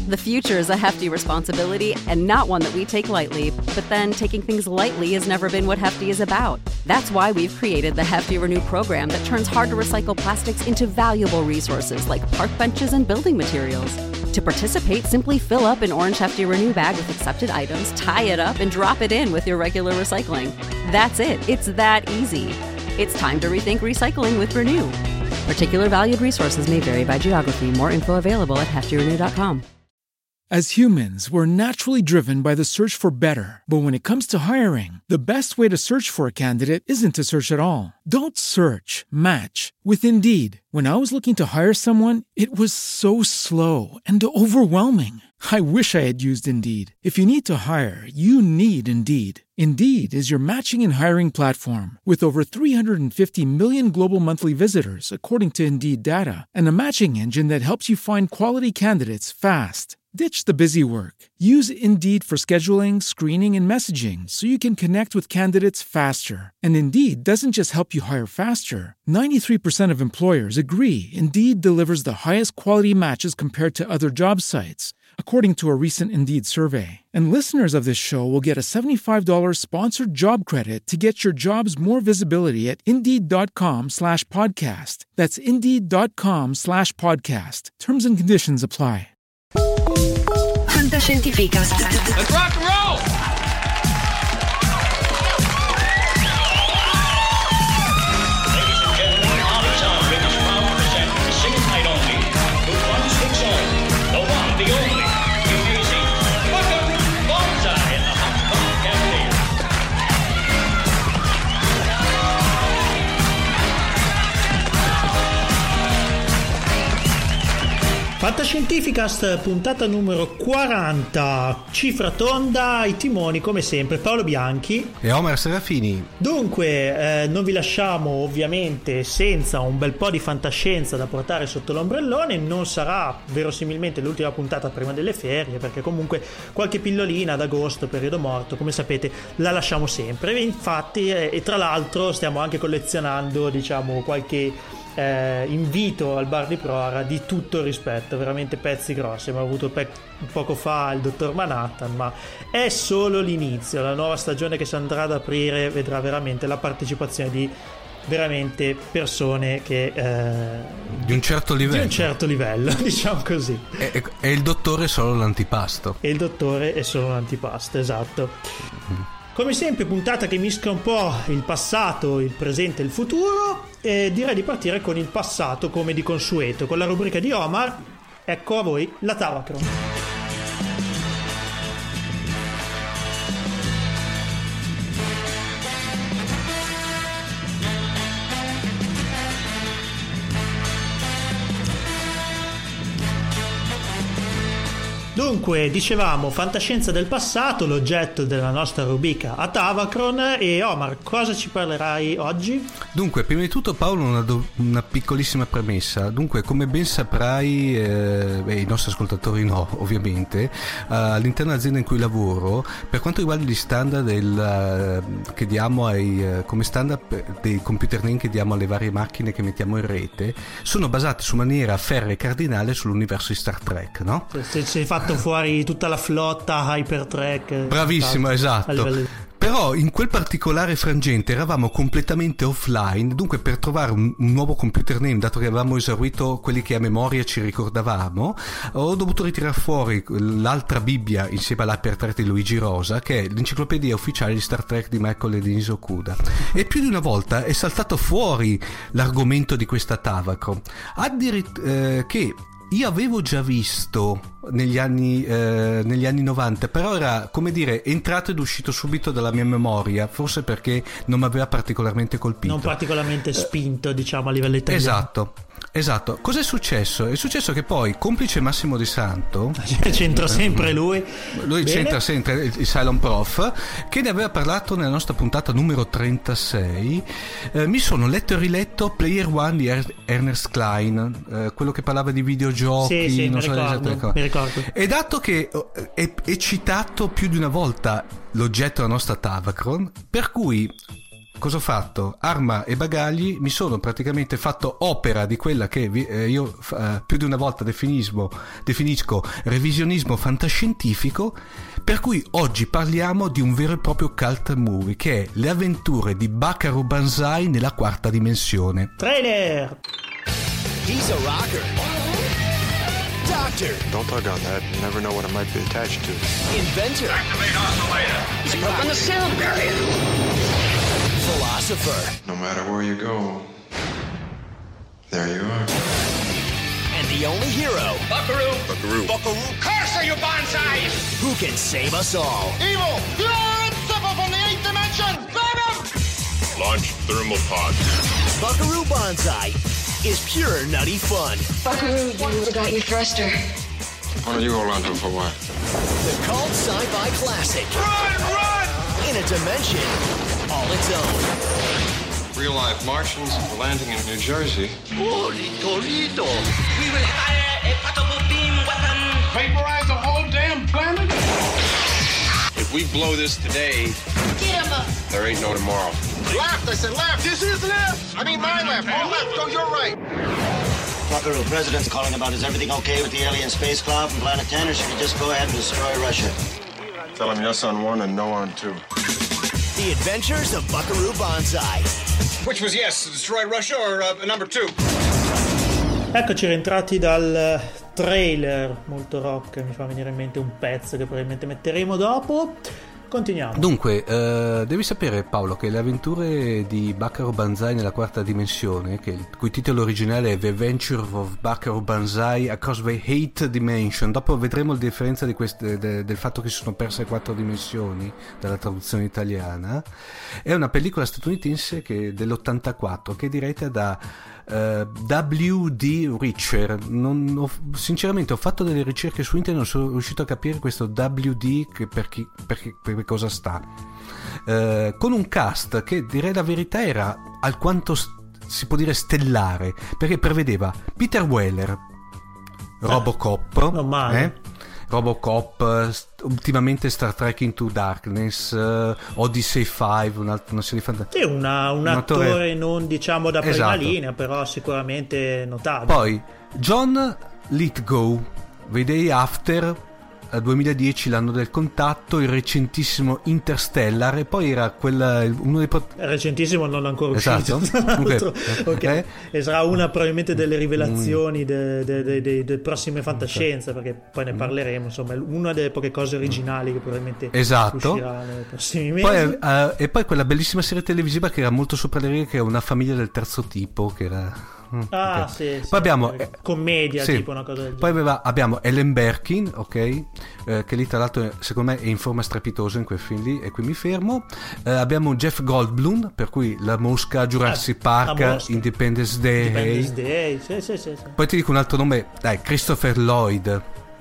The future is a hefty responsibility and not one that we take lightly, but then taking things lightly has never been what Hefty is about. That's why we've created the Hefty Renew program that turns hard-to-recycle plastics into valuable resources like park benches and building materials. To participate, simply fill up an orange Hefty Renew bag with accepted items, tie it up, and drop it in with your regular recycling. That's it. It's that easy. It's time to rethink recycling with Renew. Particular valued resources may vary by geography. More info available at heftyrenew.com. As humans, we're naturally driven by the search for better. But when it comes to hiring, the best way to search for a candidate isn't to search at all. Don't search, match with Indeed. When I was looking to hire someone, it was so slow and overwhelming. I wish I had used Indeed. If you need to hire, you need Indeed. Indeed is your matching and hiring platform with over 350 million global monthly visitors, according to Indeed data, and a matching engine that helps you find quality candidates fast. Ditch the busy work. Use Indeed for scheduling, screening, and messaging so you can connect with candidates faster. And Indeed doesn't just help you hire faster. 93% of employers agree Indeed delivers the highest quality matches compared to other job sites, according to a recent Indeed survey. And listeners of this show will get a $75 sponsored job credit to get your jobs more visibility at Indeed.com/podcast. That's Indeed.com/podcast. Terms and conditions apply. Fantascientificast. Let's rock and roll! Ladies and gentlemen, Alexander is proud to present the second night only. The one sticks on, the one, the only, amazing, fucking Bullseye in the Hot Dog Cafe. Fantascientificast, puntata numero 40, cifra tonda, ai timoni come sempre Paolo Bianchi e Omar Serafini. Dunque non vi lasciamo ovviamente senza un bel po' di fantascienza da portare sotto l'ombrellone. Non sarà verosimilmente l'ultima puntata prima delle ferie, perché comunque qualche pillolina ad agosto, periodo morto, come sapete, la lasciamo sempre. E infatti e tra l'altro stiamo anche collezionando, diciamo, qualche invito al bar di Prora di tutto il rispetto, veramente pezzi grossi. Abbiamo avuto poco fa il dottor Manhattan, ma è solo l'inizio. La nuova stagione che si andrà ad aprire vedrà veramente la partecipazione di veramente persone che di un certo livello, diciamo così. E il dottore è solo l'antipasto. E il dottore è solo l'antipasto, esatto. Come sempre, puntata che mischia un po' il passato, il presente e il futuro. E direi di partire con il passato, come di consueto, con la rubrica di Omar. Ecco a voi la Tavacron. Dunque, dicevamo, fantascienza del passato, l'oggetto della nostra rubrica a Tavacron. E Omar, cosa ci parlerai oggi? Dunque, prima di tutto, Paolo, una piccolissima premessa. Dunque, come ben saprai, i nostri ascoltatori no, ovviamente, all'interno dell'azienda in cui lavoro, per quanto riguarda gli standard che diamo come standard dei computer name che diamo alle varie macchine che mettiamo in rete, sono basati su maniera ferrea e cardinale sull'universo di Star Trek, no? Si è fatto fuori tutta la flotta Hypertrack. Bravissimo, esatto. Però in quel particolare frangente eravamo completamente offline, dunque per trovare un nuovo computer name, dato che avevamo esaurito quelli che a memoria ci ricordavamo, ho dovuto ritirare fuori l'altra Bibbia insieme all'Hypertrack di Luigi Rosa, che è l'enciclopedia ufficiale di Star Trek di Michael e Denise Okuda. E più di una volta è saltato fuori l'argomento di questa Tavacron, che io avevo già visto negli anni 90, però era, come dire, entrato ed uscito subito dalla mia memoria, forse perché non mi aveva particolarmente colpito, non particolarmente spinto, diciamo, a livello italiano. Esatto. Cos'è successo? È successo che poi, complice Massimo De Santo, c'entra sempre lui c'entra sempre, il Cylon Prof, che ne aveva parlato nella nostra puntata numero 36, mi sono letto e riletto Player One di Ernest Cline, quello che parlava di videogiochi. Sì, mi ricordo. E dato che è citato più di una volta l'oggetto della nostra Tavacron, per cui cosa ho fatto? Arma e bagagli, mi sono praticamente fatto opera di quella che io più di una volta definisco revisionismo fantascientifico, per cui oggi parliamo di un vero e proprio cult movie, che è Le avventure di Buckaroo Banzai nella quarta dimensione. Trailer! He's a rocker. Doctor. Don't tug on that. You never know what it might be attached to. Inventor. Activate oscillator. It's broken the sound barrier. Philosopher. No matter where you go, there you are. And the only hero Buckaroo. Curse you, Banzai! who can save us all. Evil! You're Lucifer from the 8th dimension! Venom! Launch thermal pod. Buckaroo Banzai is pure nutty fun. Buckaroo, you forgot your thruster. Why don't you hold on to him for a while? The cult sci-fi classic. Run! In a dimension all its own. Real-life Martians landing in New Jersey. Holy Toledo! We will fire a portable beam weapon! Vaporize the whole damn planet? If we blow this today, Get him up! there ain't no tomorrow. Left! I said left! This is left! I mean my left! Your left! Go your right! Buckaroo, President's calling about is everything okay with the alien space cloud from Planet 10, or should we just go ahead and destroy Russia? Tell him yes on one and no on two. The Adventures of Buckaroo Banzai. Which was yes, destroy Russia or number 2? Eccoci rientrati dal trailer molto rock, mi fa venire in mente un pezzo che probabilmente metteremo dopo. Continuiamo. Dunque, devi sapere, Paolo, che le avventure di Buckaroo Banzai nella quarta dimensione, il cui titolo originale è The Adventure of Buckaroo Banzai Across the Eighth Dimension, dopo vedremo la differenza di del fatto che si sono perse 4 dimensioni dalla traduzione italiana, è una pellicola statunitense dell'84 che è diretta da W.D. Richer. Sinceramente ho fatto delle ricerche su internet, non sono riuscito a capire questo W.D. per cosa sta, con un cast che, direi la verità, era alquanto si può dire stellare, perché prevedeva Peter Weller, Robocop, non male. Robocop, ultimamente Star Trek Into Darkness, Odyssey 5, una serie fantastica. Sì, un attore non diciamo da prima esatto. linea, però sicuramente notabile. Poi John Lithgow, The Day After, 2010, l'anno del contatto, il recentissimo Interstellar, e poi era uno dei recentissimo, non ancora esatto. uscito. Okay. E sarà una probabilmente delle rivelazioni delle prossime fantascienze, perché poi ne parleremo, insomma è una delle poche cose originali che probabilmente uscirà nei prossimi mesi. E poi quella bellissima serie televisiva che era molto sopra le righe, che era Una famiglia del terzo tipo, che era okay. Sì, poi abbiamo commedia, sì. tipo una cosa del genere. Poi abbiamo Ellen Barkin, ok, che lì tra l'altro secondo me è in forma strepitosa in quel film lì, e qui mi fermo. Abbiamo Jeff Goldblum, per cui La Mosca, Jurassic Park, Independence Day. Sì. Poi ti dico un altro nome, dai, Christopher Lloyd.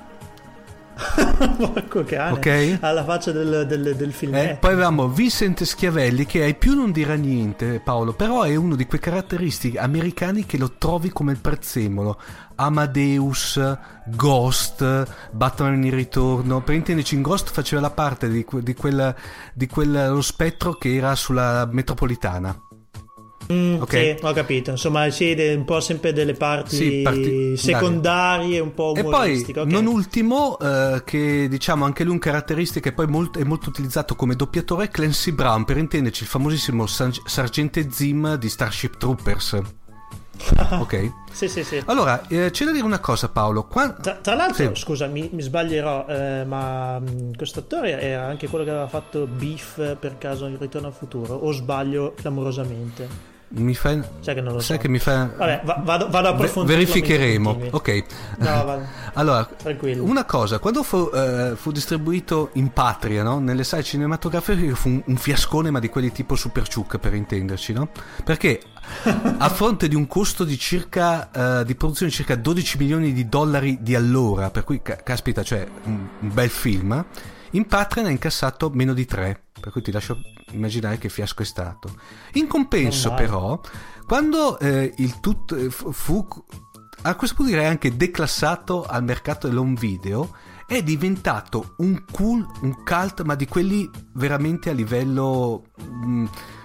Porco cane, okay. Alla faccia del film. Poi avevamo Vincent Schiavelli, che ai più non dirà niente, Paolo, però è uno di quei caratteristici americani che lo trovi come il prezzemolo. Amadeus, Ghost, Batman in ritorno, per intenderci, in Ghost faceva la parte di lo spettro che era sulla metropolitana. Okay. Sì, ho capito, insomma sì, un po' sempre delle parti secondarie, un po' umoristiche. E poi non ultimo, che diciamo anche lui un caratteristico, e poi è molto utilizzato come doppiatore, Clancy Brown, per intenderci il famosissimo Sergente Zim di Starship Troopers. Ok. Sì. Allora, c'è da dire una cosa, Paolo. Tra l'altro, scusa, mi sbaglierò, ma questo attore era anche quello che aveva fatto Beef per caso in Ritorno al futuro, o sbaglio clamorosamente? Sai che non lo so. Che mi fa... Vabbè, vado a approfondire. Verificheremo. Ok. No, vado. Allora, tranquillo. Una cosa, quando fu distribuito in patria, no? Nelle sale cinematografiche, fu un fiascone, ma di quelli tipo Super Ciuc, per intenderci, no? Perché a fronte di un costo di di produzione di circa 12 milioni di dollari di allora, per cui caspita, cioè un bel film, in patria ne ha incassato meno di 3, per cui ti lascio immaginare che fiasco è stato. In compenso, però, quando il tutto fu a questo punto direi anche declassato al mercato dell'home video, è diventato un cult, ma di quelli veramente a livello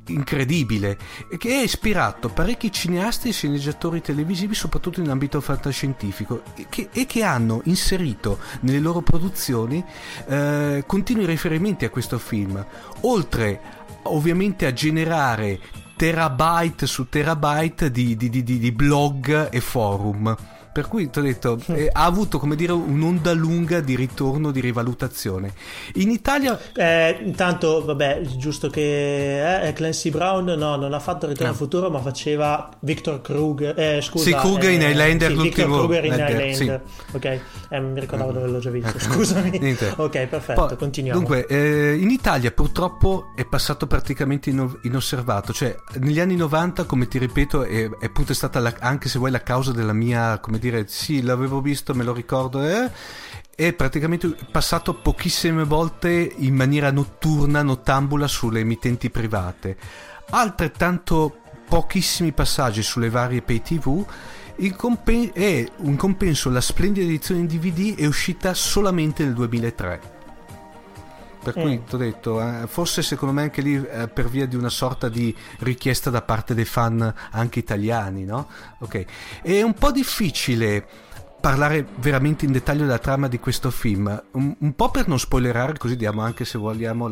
incredibile, che ha ispirato parecchi cineasti e sceneggiatori televisivi, soprattutto in ambito fantascientifico, e che hanno inserito nelle loro produzioni continui riferimenti a questo film, oltre ovviamente a generare terabyte su terabyte di blog e forum. Per cui ti ho detto, ha avuto, come dire, un'onda lunga di ritorno, di rivalutazione. In Italia intanto, vabbè, giusto che Clancy Brown non ha fatto Ritorno al futuro, ma faceva Victor Kruger, scusa, sì, Kruger in Highlander, sì, Victor Kruger in Highlander, sì. Ok, mi ricordavo dove l'ho già visto, scusami. Ok, perfetto. Poi, continuiamo. Dunque, in Italia purtroppo è passato praticamente inosservato, cioè negli anni 90, come ti ripeto, è appunto stata anche se vuoi la causa della mia, come dire, sì, l'avevo visto, me lo ricordo, è praticamente passato pochissime volte in maniera notturna, nottambula, sulle emittenti private, altrettanto pochissimi passaggi sulle varie pay tv. In compenso la splendida edizione in DVD è uscita solamente nel 2003, per cui ti ho detto, forse secondo me anche lì per via di una sorta di richiesta da parte dei fan anche italiani, no? Ok, è un po' difficile parlare veramente in dettaglio della trama di questo film, un po' per non spoilerare, così diamo anche, se vogliamo,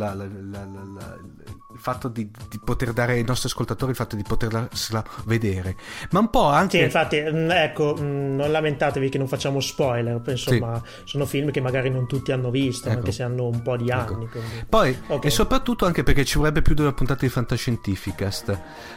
il fatto di poter dare ai nostri ascoltatori il fatto di potersela vedere, ma un po' anche, sì, infatti, ecco, non lamentatevi che non facciamo spoiler, insomma, sì, sono film che magari non tutti hanno visto, ecco, anche se hanno un po' di anni, poi okay. E soprattutto anche perché ci vorrebbe più di una puntata di Fantascientificast,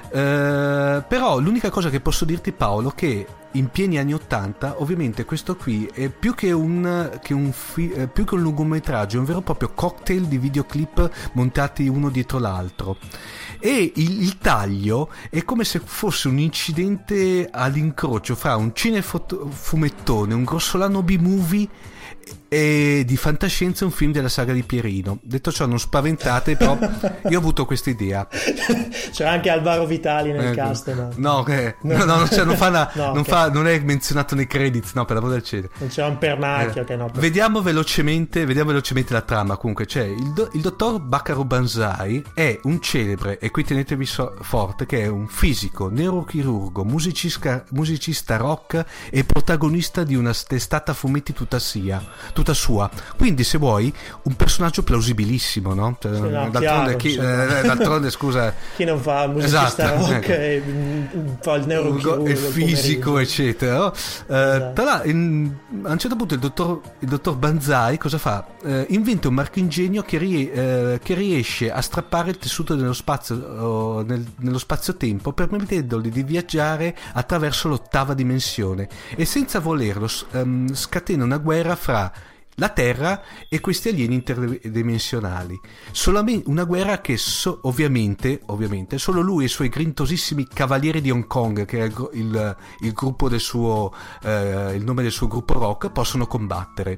però l'unica cosa che posso dirti, Paolo, che in pieni anni 80 ovviamente questo qui è più che un lungometraggio, è un vero e proprio cocktail di videoclip montati uno dietro l'altro, e il taglio è come se fosse un incidente all'incrocio fra un cinefumettone, un grossolano B-movie e di fantascienza, un film della saga di Pierino. Detto ciò, non spaventate, però io ho avuto questa idea. C'è anche Alvaro Vitali nel cast, no? Non è menzionato nei credits, no, per l'amor del cielo. Non c'è un pernacchio, no. Vediamo velocemente la trama. Comunque c'è il dottor Bacaro Banzai, è un celebre, e qui tenetevi forte, che è un fisico, neurochirurgo, musicista rock e protagonista di una testata fumetti tutta sua, quindi se vuoi un personaggio plausibilissimo, no? Cioè, sì, d'altronde scusa, chi non fa musicista rock e fa il neurochirurgo, il fisico, eccetera, no? Esatto. A un certo punto il dottor Banzai cosa fa? Inventa un marchingegno che riesce a strappare il tessuto nello spazio-tempo, permettendogli di viaggiare attraverso l'8ª dimensione, e senza volerlo scatena una guerra fra la Terra e questi alieni interdimensionali. Solamente una guerra che ovviamente solo lui e i suoi grintosissimi cavalieri di Hong Kong, che è il gruppo del suo il nome del suo gruppo rock, possono combattere.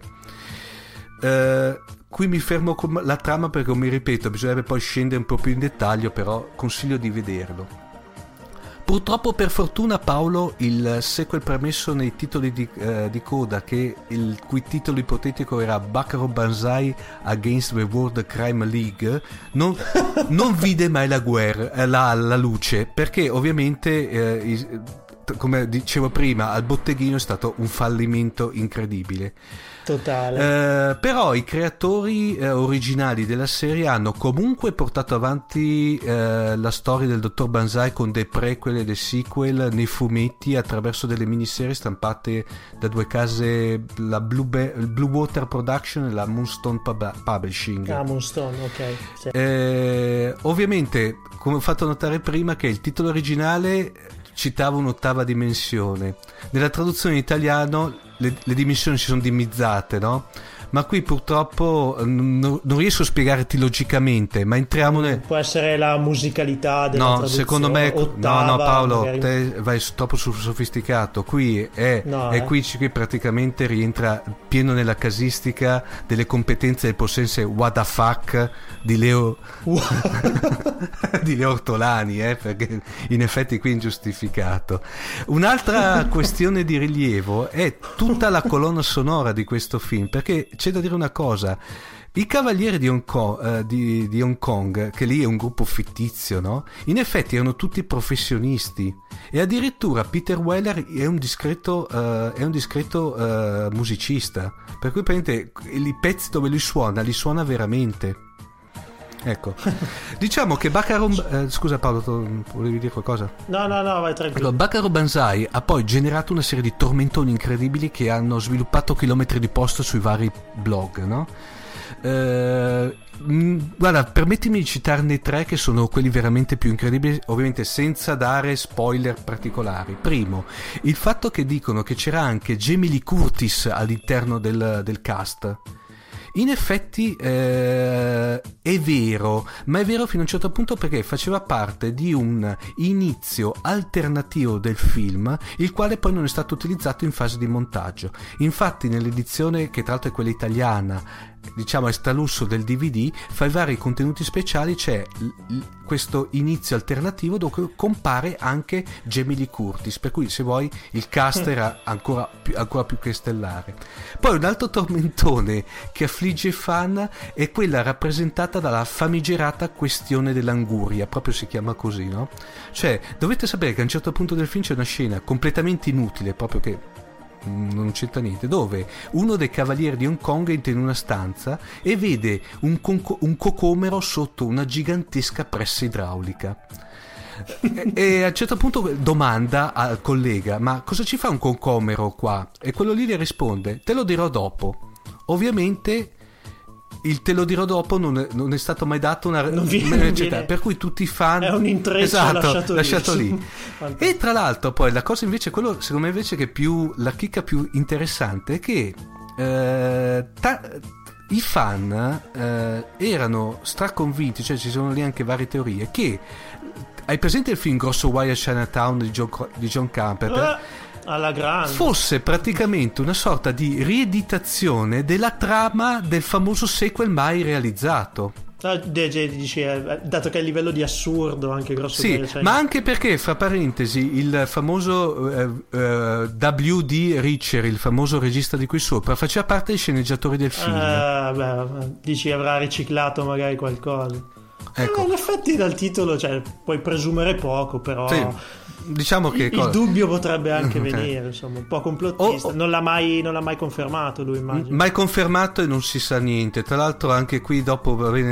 Qui mi fermo con la trama perché, mi ripeto, bisognerebbe poi scendere un po' più in dettaglio, però consiglio di vederlo. Purtroppo, per fortuna, Paolo, il sequel premesso nei titoli di coda, il cui titolo ipotetico era Bacaro Banzai Against the World Crime League, non vide mai la luce, perché ovviamente, come dicevo prima, al botteghino è stato un fallimento incredibile. Totale. Però i creatori originali della serie hanno comunque portato avanti la storia del dottor Banzai con dei prequel e dei sequel nei fumetti, attraverso delle miniserie stampate da due case, la Blue Water Production e la Moonstone Publishing. Moonstone, ok. Sì. Ovviamente, come ho fatto notare prima, che il titolo originale citava un'ottava dimensione. Nella traduzione in italiano le dimensioni si sono dimizzate, no? Ma qui purtroppo non riesco a spiegarti logicamente, ma entriamo può essere la musicalità della traduzione. Secondo me ottava, no Paolo, magari... te vai troppo sul sofisticato. Qui qui praticamente rientra pieno nella casistica delle competenze del possente what the fuck di Leo di Leo Ortolani, perché in effetti qui è ingiustificato. Un'altra questione di rilievo è tutta la colonna sonora di questo film, perché c'è da dire una cosa. I Cavalieri di Hong Kong, che lì è un gruppo fittizio, no? In effetti erano tutti professionisti, e addirittura Peter Weller è un discreto musicista, per cui praticamente i pezzi dove lui suona li suona veramente. Ecco, diciamo che Baccarat scusa Paolo, volevi dire qualcosa? No, vai tranquillo. Allora, Baccarat Banzai ha poi generato una serie di tormentoni incredibili che hanno sviluppato chilometri di post sui vari blog, no? Guarda, permettimi di citarne 3 che sono quelli veramente più incredibili, ovviamente senza dare spoiler particolari. Primo, il fatto che dicono che c'era anche Jamie Lee Curtis all'interno del cast. In effetti è vero, ma è vero fino a un certo punto, perché faceva parte di un inizio alternativo del film, il quale poi non è stato utilizzato in fase di montaggio. Infatti nell'edizione, che tra l'altro è quella italiana, diciamo estralusso del DVD, fra i vari contenuti speciali c'è questo inizio alternativo dove compare anche Jamie Lee Curtis, per cui se vuoi il cast era ancora più che stellare. Poi un altro tormentone che affligge i fan è quella rappresentata dalla famigerata questione dell'anguria, proprio si chiama così, no? Cioè, dovete sapere che a un certo punto del film c'è una scena completamente inutile, proprio che non c'entra niente, dove uno dei Cavalieri di Hong Kong entra in una stanza e vede un cocomero sotto una gigantesca pressa idraulica e a un certo punto domanda al collega: ma cosa ci fa un cocomero qua? E quello lì le risponde: te lo dirò dopo. Ovviamente il te lo dirò dopo non è stato mai dato per cui tutti i fan, è un intreccio lasciato lì. E tra l'altro poi la cosa invece, quello secondo me invece che più la chicca più interessante è che i fan erano straconvinti, cioè ci sono lì anche varie teorie, che hai presente il film Grosso Guai a Chinatown di John Carpenter? Alla grande. Fosse praticamente una sorta di rieditazione della trama del famoso sequel mai realizzato. Dici, dato che è a livello di assurdo anche grosso. Sì, ma anche perché, fra parentesi, il famoso W.D. Richer, il famoso regista di qui sopra, faceva parte dei sceneggiatori del film. Dici avrà riciclato magari qualcosa. Ecco. In effetti dal titolo, cioè, puoi presumere poco, però sì, diciamo che il dubbio potrebbe anche venire, insomma, un po' complottista. Non l'ha mai confermato lui, immagino. Mai confermato, e non si sa niente. Tra l'altro anche qui dopo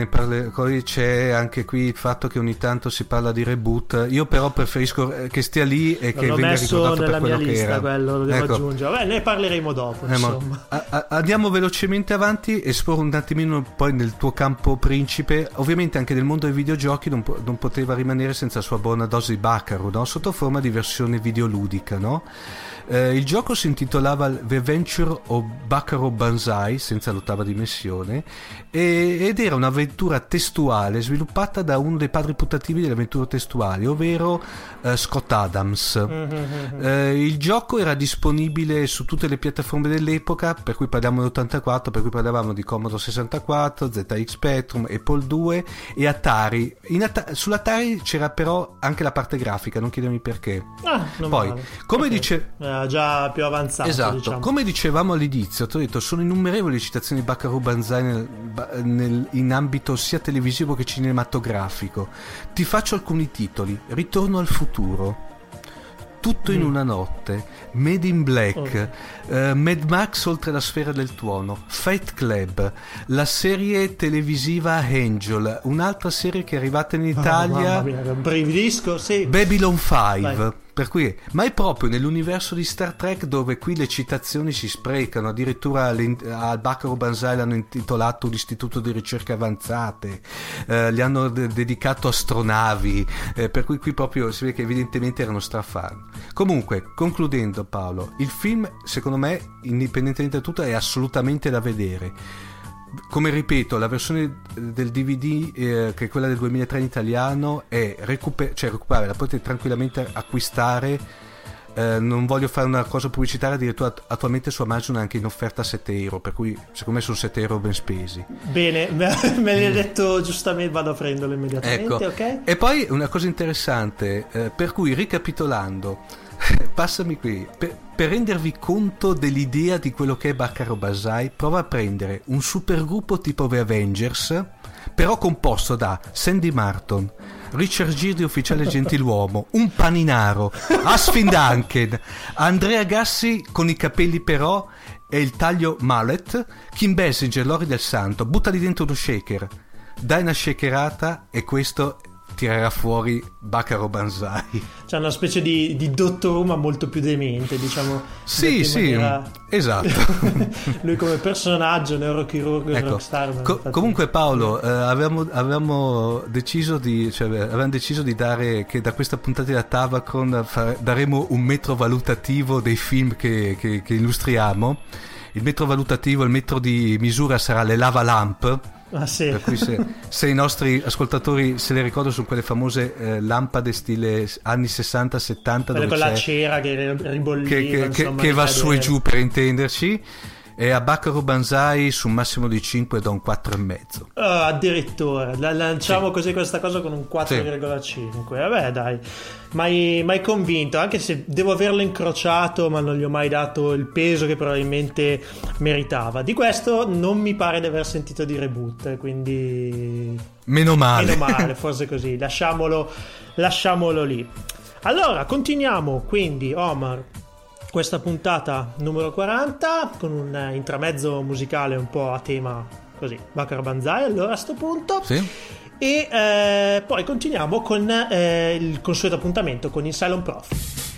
c'è anche qui il fatto che ogni tanto si parla di reboot. Io però preferisco che stia lì e che venga ricordato per quello che era. Quello lo devo aggiungere. Vabbè, ne parleremo dopo, insomma. Andiamo velocemente avanti, esploro un attimino poi nel tuo campo principe. Ovviamente anche nel mondo dei videogiochi non poteva rimanere senza la sua buona dose di Baccarat, no? Sotto forma di versione videoludica, no? Il gioco si intitolava The Adventure of Baccarat Banzai, senza l'ottava dimensione, ed era un'avventura testuale sviluppata da uno dei padri putativi delle avventure testuali, ovvero Scott Adams. Il gioco era disponibile su tutte le piattaforme dell'epoca, per cui parliamo dell'84, per cui parlavamo di Commodore 64, ZX Spectrum, Apple II e Atari. Sull'Atari c'era però anche la parte grafica, non chiedermi perché. Poi, come dice... già più avanzato, esatto, diciamo. Come dicevamo all'inizio, ti ho detto, sono innumerevoli citazioni di Baccarat Banzai in ambito sia televisivo che cinematografico. Ti faccio alcuni titoli: Ritorno al futuro, Tutto in una notte, Made in Black, Mad Max oltre la sfera del tuono, Fight Club, la serie televisiva Angel, un'altra serie che è arrivata in Italia, mamma mia, un brividisco, sì. Babylon 5. Per cui, ma è proprio nell'universo di Star Trek, dove qui le citazioni si sprecano. Addirittura al Baccarat Banzai l'hanno intitolato l'Istituto di Ricerche Avanzate, gli hanno dedicato astronavi, per cui qui proprio si vede che evidentemente erano strafan. Comunque, concludendo, Paolo, il film secondo me, indipendentemente da tutto, è assolutamente da vedere. Come ripeto, la versione del DVD che è quella del 2003 in italiano è recuperare, la potete tranquillamente acquistare. Non voglio fare una cosa pubblicitaria, addirittura attualmente su Amazon è anche in offerta a €7, per cui secondo me sono €7 ben spesi. Bene, me l'hai detto giustamente, vado a prenderlo immediatamente. Ecco. Okay? E poi una cosa interessante, per cui ricapitolando, Passami qui. Per rendervi conto dell'idea di quello che è Buckaroo Banzai, prova a prendere un supergruppo tipo The Avengers, però composto da Sandy Martin, Richard Gere di Ufficiale Gentiluomo, un Paninaro, Asfin Duncan, Andrea Gassi con i capelli però e il taglio mullet, Kim Basinger, Lori del Santo, buttali dentro uno shaker, dai una shakerata e questo tirerà fuori Buckaroo Banzai. C'è una specie di Dottor Who ma molto più demente, diciamo. Sì, esatto. Lui come personaggio, neurochirurgo e rockstar. Comunque Paolo, avevamo deciso di dare, che da questa puntata di Tavacron daremo un metro valutativo dei film che illustriamo. Il metro valutativo, il metro di misura sarà le lava lamp. Ah, sì. Per cui se i nostri ascoltatori se le ricordano, su quelle famose lampade stile anni 60-70 dove con la cera che ribolliva, che va su e giù, per intenderci. E a Buckaroo Banzai su un massimo di 5 da un 4,5. Addirittura lanciamo così questa cosa con un 4,5. Vabbè, dai, mai convinto, anche se devo averlo incrociato, ma non gli ho mai dato il peso che probabilmente meritava. Di questo non mi pare di aver sentito di reboot, quindi meno male, forse così, lasciamolo lì. Allora continuiamo quindi, Omar, questa puntata numero 40 con un intramezzo musicale un po' a tema così, Buckaroo Banzai allora a sto punto, sì. E poi continuiamo con il consueto appuntamento con il Cylon Prof.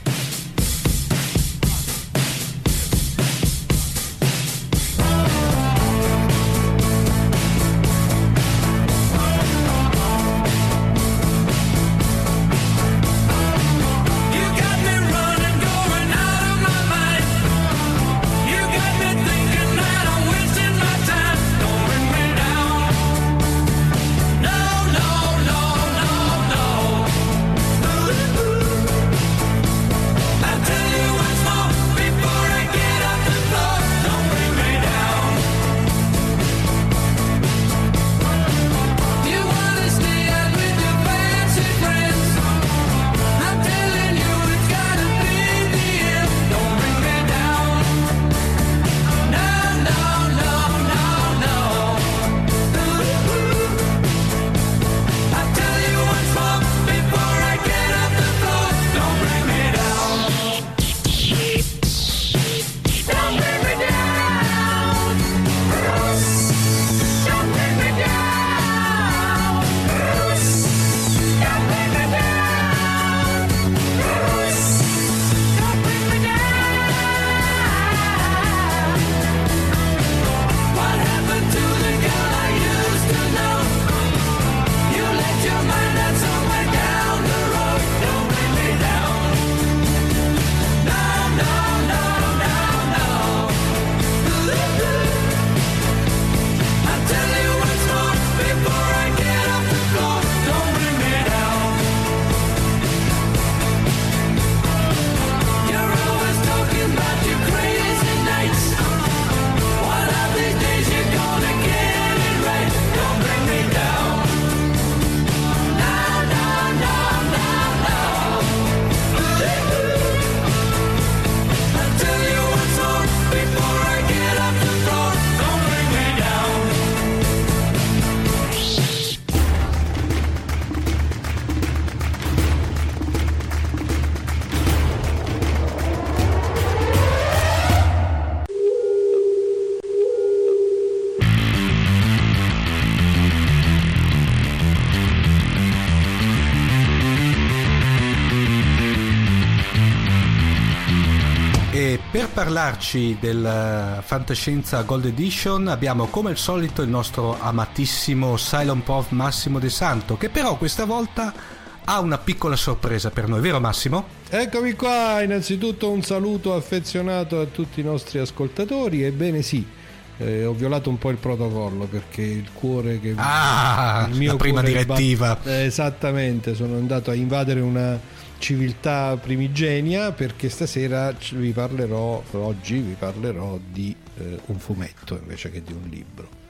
Per parlarci del Fantascienza Gold Edition abbiamo come al solito il nostro amatissimo Cylon Prof Massimo De Santo, che però questa volta ha una piccola sorpresa per noi, vero Massimo? Eccomi qua, innanzitutto un saluto affezionato a tutti i nostri ascoltatori. Ebbene sì, ho violato un po' il protocollo perché il cuore che il mio la prima direttiva esattamente, sono andato a invadere una civiltà primigenia, perché stasera oggi vi parlerò di un fumetto invece che di un libro.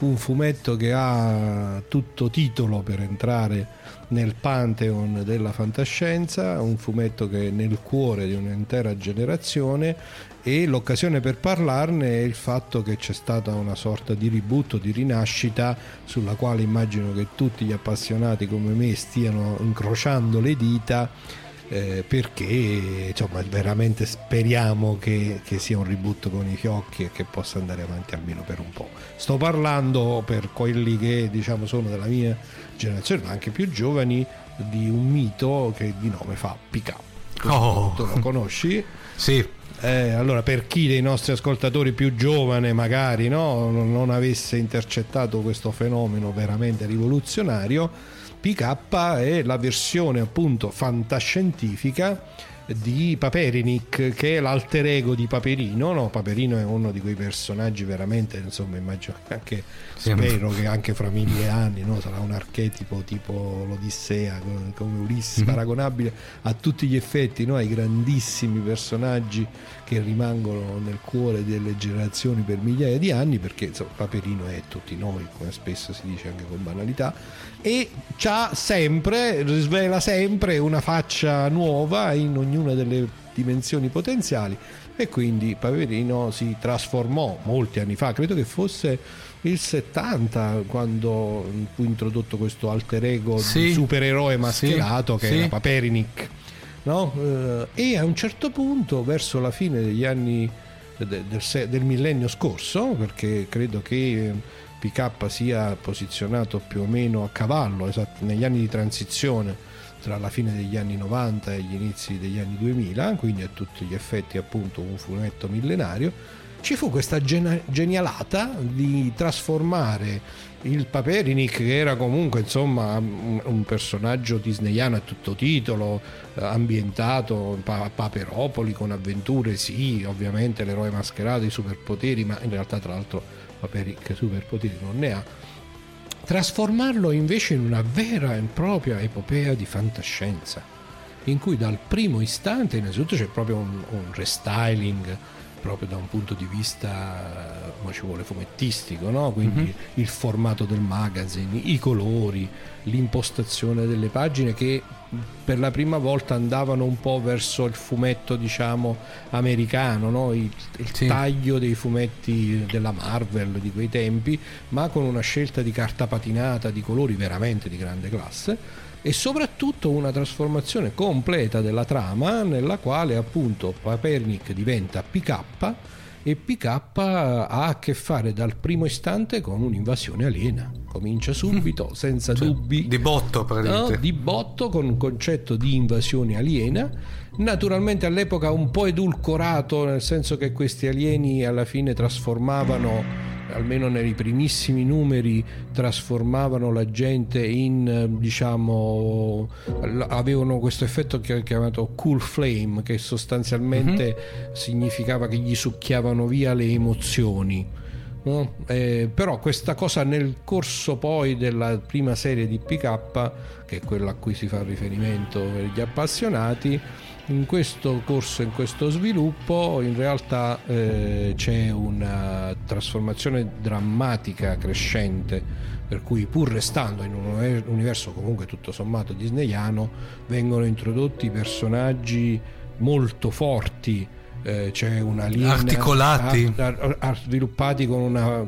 un fumetto che ha tutto titolo per entrare nel pantheon della fantascienza, un fumetto che è nel cuore di un'intera generazione, e l'occasione per parlarne è il fatto che c'è stata una sorta di reboot, di rinascita, sulla quale immagino che tutti gli appassionati come me stiano incrociando le dita, perché insomma veramente speriamo che sia un reboot con i fiocchi e che possa andare avanti almeno per un po'. Sto parlando, per quelli che diciamo sono della mia generazione, ma anche più giovani, di un mito che di nome fa Picap. Tu lo conosci? Sì. Allora, per chi dei nostri ascoltatori più giovane magari non avesse intercettato questo fenomeno veramente rivoluzionario, PK è la versione appunto fantascientifica di Paperinik, che è l'alter ego di Paperino, no? Paperino è uno di quei personaggi veramente, insomma, immagino anche, spero che anche fra 1000 anni, no? Sarà un archetipo tipo l'Odissea, come Ulisse, paragonabile a tutti gli effetti, no? Ai grandissimi personaggi che rimangono nel cuore delle generazioni per migliaia di anni, perché insomma, Paperino è tutti noi, come spesso si dice anche con banalità, e svela sempre una faccia nuova in ognuna delle dimensioni potenziali, e quindi Paperino si trasformò molti anni fa, credo che fosse il 70, quando fu introdotto questo alter ego di supereroe mascherato che era Paperinik, no? E a un certo punto, verso la fine degli anni del millennio scorso, perché credo che PK sia posizionato più o meno a cavallo, negli anni di transizione tra la fine degli anni 90 e gli inizi degli anni 2000, quindi a tutti gli effetti appunto un fumetto millenario, ci fu questa genialata di trasformare il Paperinik, che era comunque insomma un personaggio disneyano a tutto titolo, ambientato a Paperopoli, con avventure, sì, ovviamente l'eroe mascherato, i superpoteri, ma in realtà tra l'altro Paperinik superpoteri non ne ha, trasformarlo invece in una vera e propria epopea di fantascienza, in cui dal primo istante innanzitutto c'è proprio un restyling proprio da un punto di vista, come ci vuole, fumettistico, no? Quindi il formato del magazine, i colori, l'impostazione delle pagine, che per la prima volta andavano un po' verso il fumetto, diciamo, americano, no? Il taglio dei fumetti della Marvel di quei tempi, ma con una scelta di carta patinata, di colori veramente di grande classe, e soprattutto una trasformazione completa della trama, nella quale appunto Paperinik diventa PK, e PK ha a che fare dal primo istante con un'invasione aliena. Comincia subito, senza dubbi, di botto praticamente. No, di botto, con un concetto di invasione aliena, naturalmente all'epoca un po' edulcorato, nel senso che questi alieni alla fine trasformavano, almeno nei primissimi numeri, trasformavano la gente in, diciamo, avevano questo effetto che è chiamato cool flame, che sostanzialmente significava che gli succhiavano via le emozioni, no? Però questa cosa nel corso poi della prima serie di PK, che è quella a cui si fa riferimento per gli appassionati, in questo corso, in questo sviluppo, in realtà c'è una trasformazione drammatica crescente, per cui pur restando in un universo comunque tutto sommato disneyano, vengono introdotti personaggi molto forti, c'è una linea articolati, sviluppati con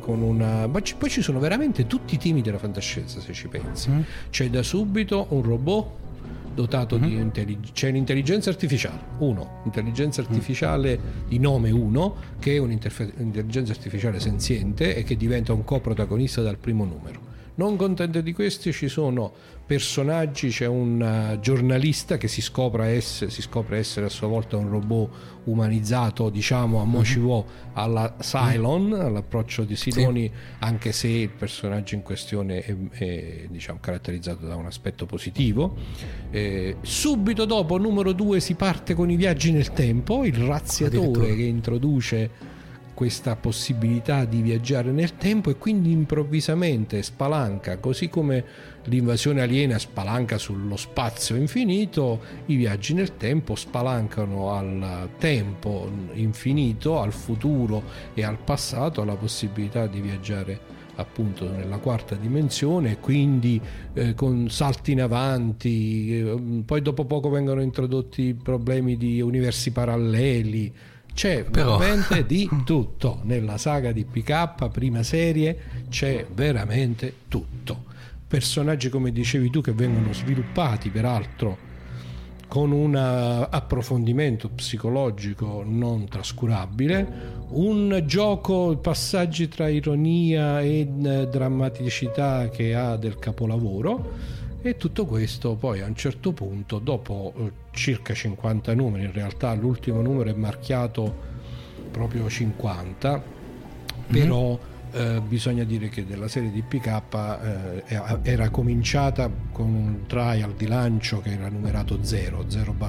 una ma poi ci sono veramente tutti i temi della fantascienza, se ci pensi. C'è da subito un robot dotato di c'è un'intelligenza artificiale, intelligenza artificiale di nome 1, che è un'intelligenza artificiale senziente e che diventa un coprotagonista dal primo numero. Non contento di questi, ci sono personaggi, c'è un giornalista che si scopre essere a sua volta un robot umanizzato, diciamo a Mochivò, alla Cylon, all'approccio di Siloni, anche se il personaggio in questione è diciamo caratterizzato da un aspetto positivo. Subito dopo, numero 2, si parte con i viaggi nel tempo, il razziatore che introduce questa possibilità di viaggiare nel tempo, e quindi improvvisamente spalanca, così come l'invasione aliena spalanca sullo spazio infinito, i viaggi nel tempo spalancano al tempo infinito, al futuro e al passato, la possibilità di viaggiare appunto nella quarta dimensione, quindi con salti in avanti. Poi dopo poco vengono introdotti problemi di universi paralleli. C'è veramente di tutto nella saga di PK, prima serie, c'è veramente tutto. Personaggi, come dicevi tu, che vengono sviluppati peraltro con un approfondimento psicologico non trascurabile, un gioco, passaggi tra ironia e drammaticità che ha del capolavoro. E tutto questo poi a un certo punto, dopo circa 50 numeri, in realtà l'ultimo numero è marchiato proprio 50, però bisogna dire che della serie di PK era cominciata con un trial di lancio che era numerato 0/1,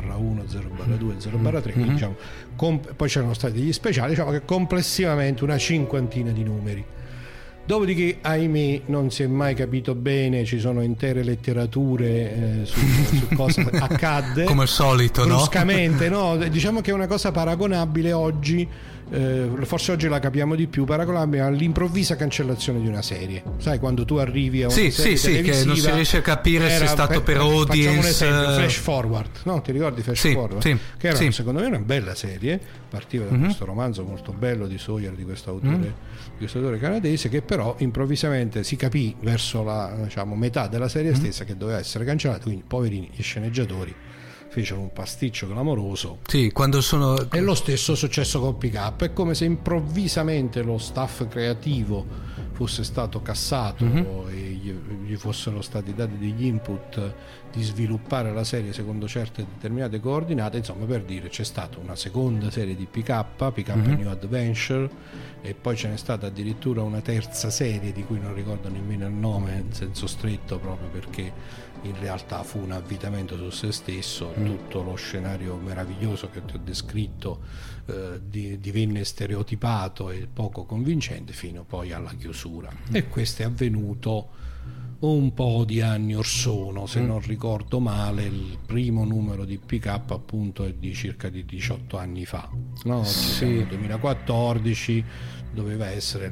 0/2, 0/3, diciamo, poi c'erano stati degli speciali, diciamo che complessivamente una cinquantina di numeri. Dopodiché, ahimè, non si è mai capito bene, ci sono intere letterature su cosa accadde. Come al solito, bruscamente, no? Diciamo che è una cosa paragonabile oggi, forse oggi la capiamo di più, paragonabile all'improvvisa cancellazione di una serie. Sai, quando tu arrivi a una serie televisiva, che non si riesce a capire se è stato per audience. Facciamo un esempio, Flash Forward, no? Ti ricordi Flash Forward? Sì, che era secondo me una bella serie, partiva da questo romanzo molto bello di Sawyer, di questo autore canadese, che però improvvisamente si capì verso la, diciamo, metà della serie stessa che doveva essere cancellata, quindi poverini gli sceneggiatori fecero un pasticcio clamoroso. Sì, quando sono... E lo stesso è successo con PK. È come se improvvisamente lo staff creativo fosse stato cassato e gli fossero stati dati degli input di sviluppare la serie secondo certe determinate coordinate. Insomma, per dire, c'è stata una seconda serie di PK New Adventure, e poi ce n'è stata addirittura una terza serie di cui non ricordo nemmeno il nome in senso stretto, proprio perché in realtà fu un avvitamento su se stesso. Tutto lo scenario meraviglioso che ti ho descritto divenne stereotipato e poco convincente fino poi alla chiusura, e questo è avvenuto un po' di anni or sono, se non ricordo male. Il primo numero di PK appunto è di circa di 18 anni fa, no? Sì. 2014, doveva essere il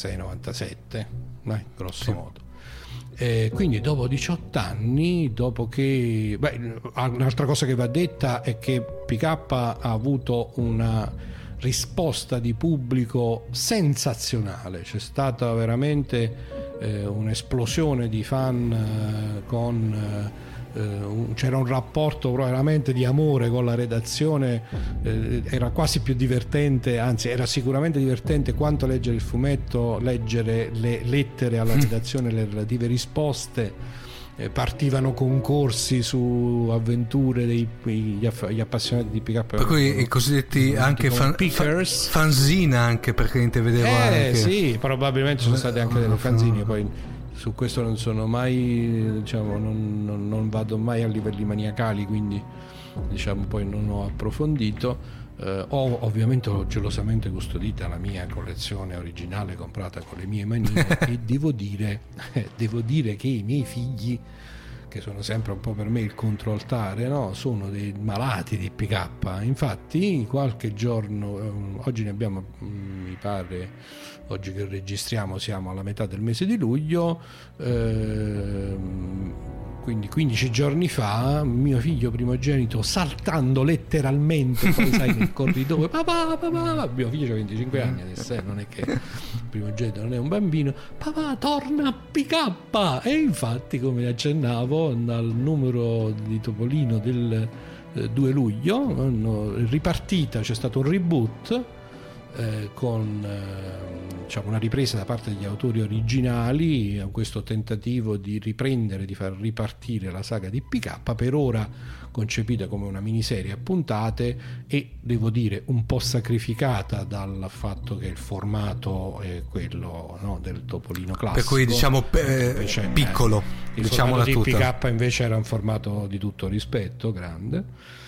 96-97, grosso modo. Quindi dopo 18 anni, dopo che un'altra cosa che va detta è che PK ha avuto una risposta di pubblico sensazionale, c'è stata veramente un'esplosione di fan c'era un rapporto veramente di amore con la redazione, era quasi più divertente, anzi era sicuramente divertente quanto leggere il fumetto, leggere le lettere alla redazione, le relative risposte. Partivano concorsi su avventure gli appassionati di PK, per cui i cosiddetti anche fanzine, anche perché vedevo anche... sì, probabilmente sono state anche delle fanzine. Poi su questo non sono mai, diciamo, non vado mai a livelli maniacali, quindi diciamo poi non ho approfondito. Ho ovviamente gelosamente custodita la mia collezione originale comprata con le mie manine e devo dire che i miei figli, che sono sempre un po' per me il controaltare, no? Sono dei malati di PK. Infatti qualche giorno, oggi ne abbiamo, mi pare, oggi che registriamo siamo alla metà del mese di luglio, quindi 15 giorni fa, mio figlio primogenito, saltando letteralmente, poi sai, nel corridoio, papà, mio figlio ha 25 anni adesso, non è che il primogenito non è un bambino, papà torna a PK. E infatti, come accennavo, dal numero di Topolino del 2 luglio ripartita, c'è stato un reboot con diciamo una ripresa da parte degli autori originali, questo tentativo di riprendere, di far ripartire la saga di PK, per ora concepita come una miniserie a puntate e devo dire un po' sacrificata dal fatto che il formato è quello, no, del Topolino classico, per cui diciamo piccolo, il diciamola formato di tutta. PK invece era un formato di tutto rispetto, grande.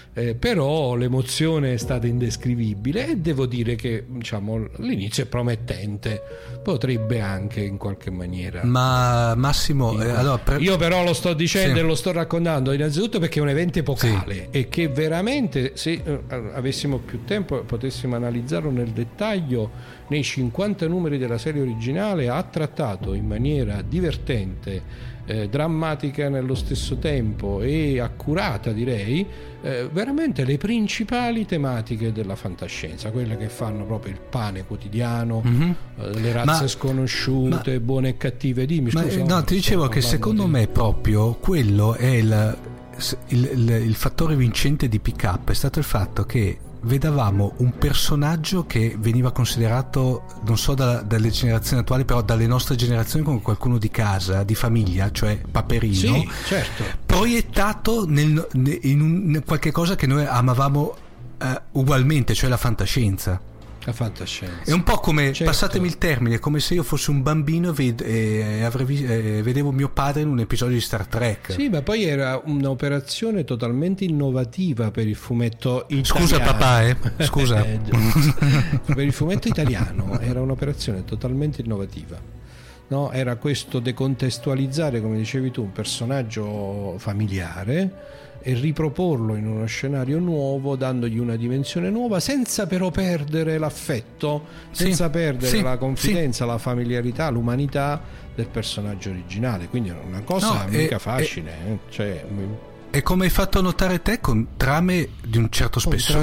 però l'emozione è stata indescrivibile e devo dire che l'inizio è promettente, potrebbe anche in qualche maniera. Ma Massimo, io però lo sto dicendo e lo sto raccontando innanzitutto perché è un evento epocale e che veramente, se avessimo più tempo, potessimo analizzarlo nel dettaglio. Nei 50 numeri della serie originale ha trattato in maniera divertente, drammatica nello stesso tempo e accurata, direi, veramente le principali tematiche della fantascienza, quelle che fanno proprio il pane quotidiano, le razze sconosciute, buone e cattive. Dimmi, scusa. No, ti dicevo che secondo me proprio quello è il fattore vincente di Pick Up, è stato il fatto che vedavamo un personaggio che veniva considerato, non so dalle generazioni attuali, però dalle nostre generazioni, come qualcuno di casa, di famiglia, cioè Paperino, sì, certo, proiettato in qualche cosa che noi amavamo ugualmente, cioè la fantascienza. La fantascienza è un po' come, certo, passatemi il termine, come se io fossi un bambino e vedevo mio padre in un episodio di Star Trek. Sì, ma poi era un'operazione totalmente innovativa per il fumetto italiano. Scusa papà, scusa. Per il fumetto italiano era un'operazione totalmente innovativa, no? Era questo decontestualizzare, come dicevi tu, un personaggio familiare e riproporlo in uno scenario nuovo, dandogli una dimensione nuova, senza però perdere l'affetto, senza perdere la confidenza, la familiarità, l'umanità del personaggio originale. Quindi è una cosa mica facile, E come hai fatto notare te, con trame di un certo spessore,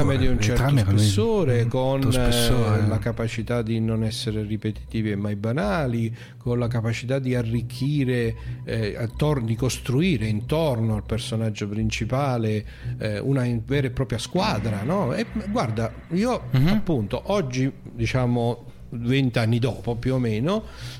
con la capacità di non essere ripetitivi e mai banali, con la capacità di arricchire, di costruire intorno al personaggio principale una vera e propria squadra, no? E guarda, io appunto oggi, 20 anni dopo più o meno,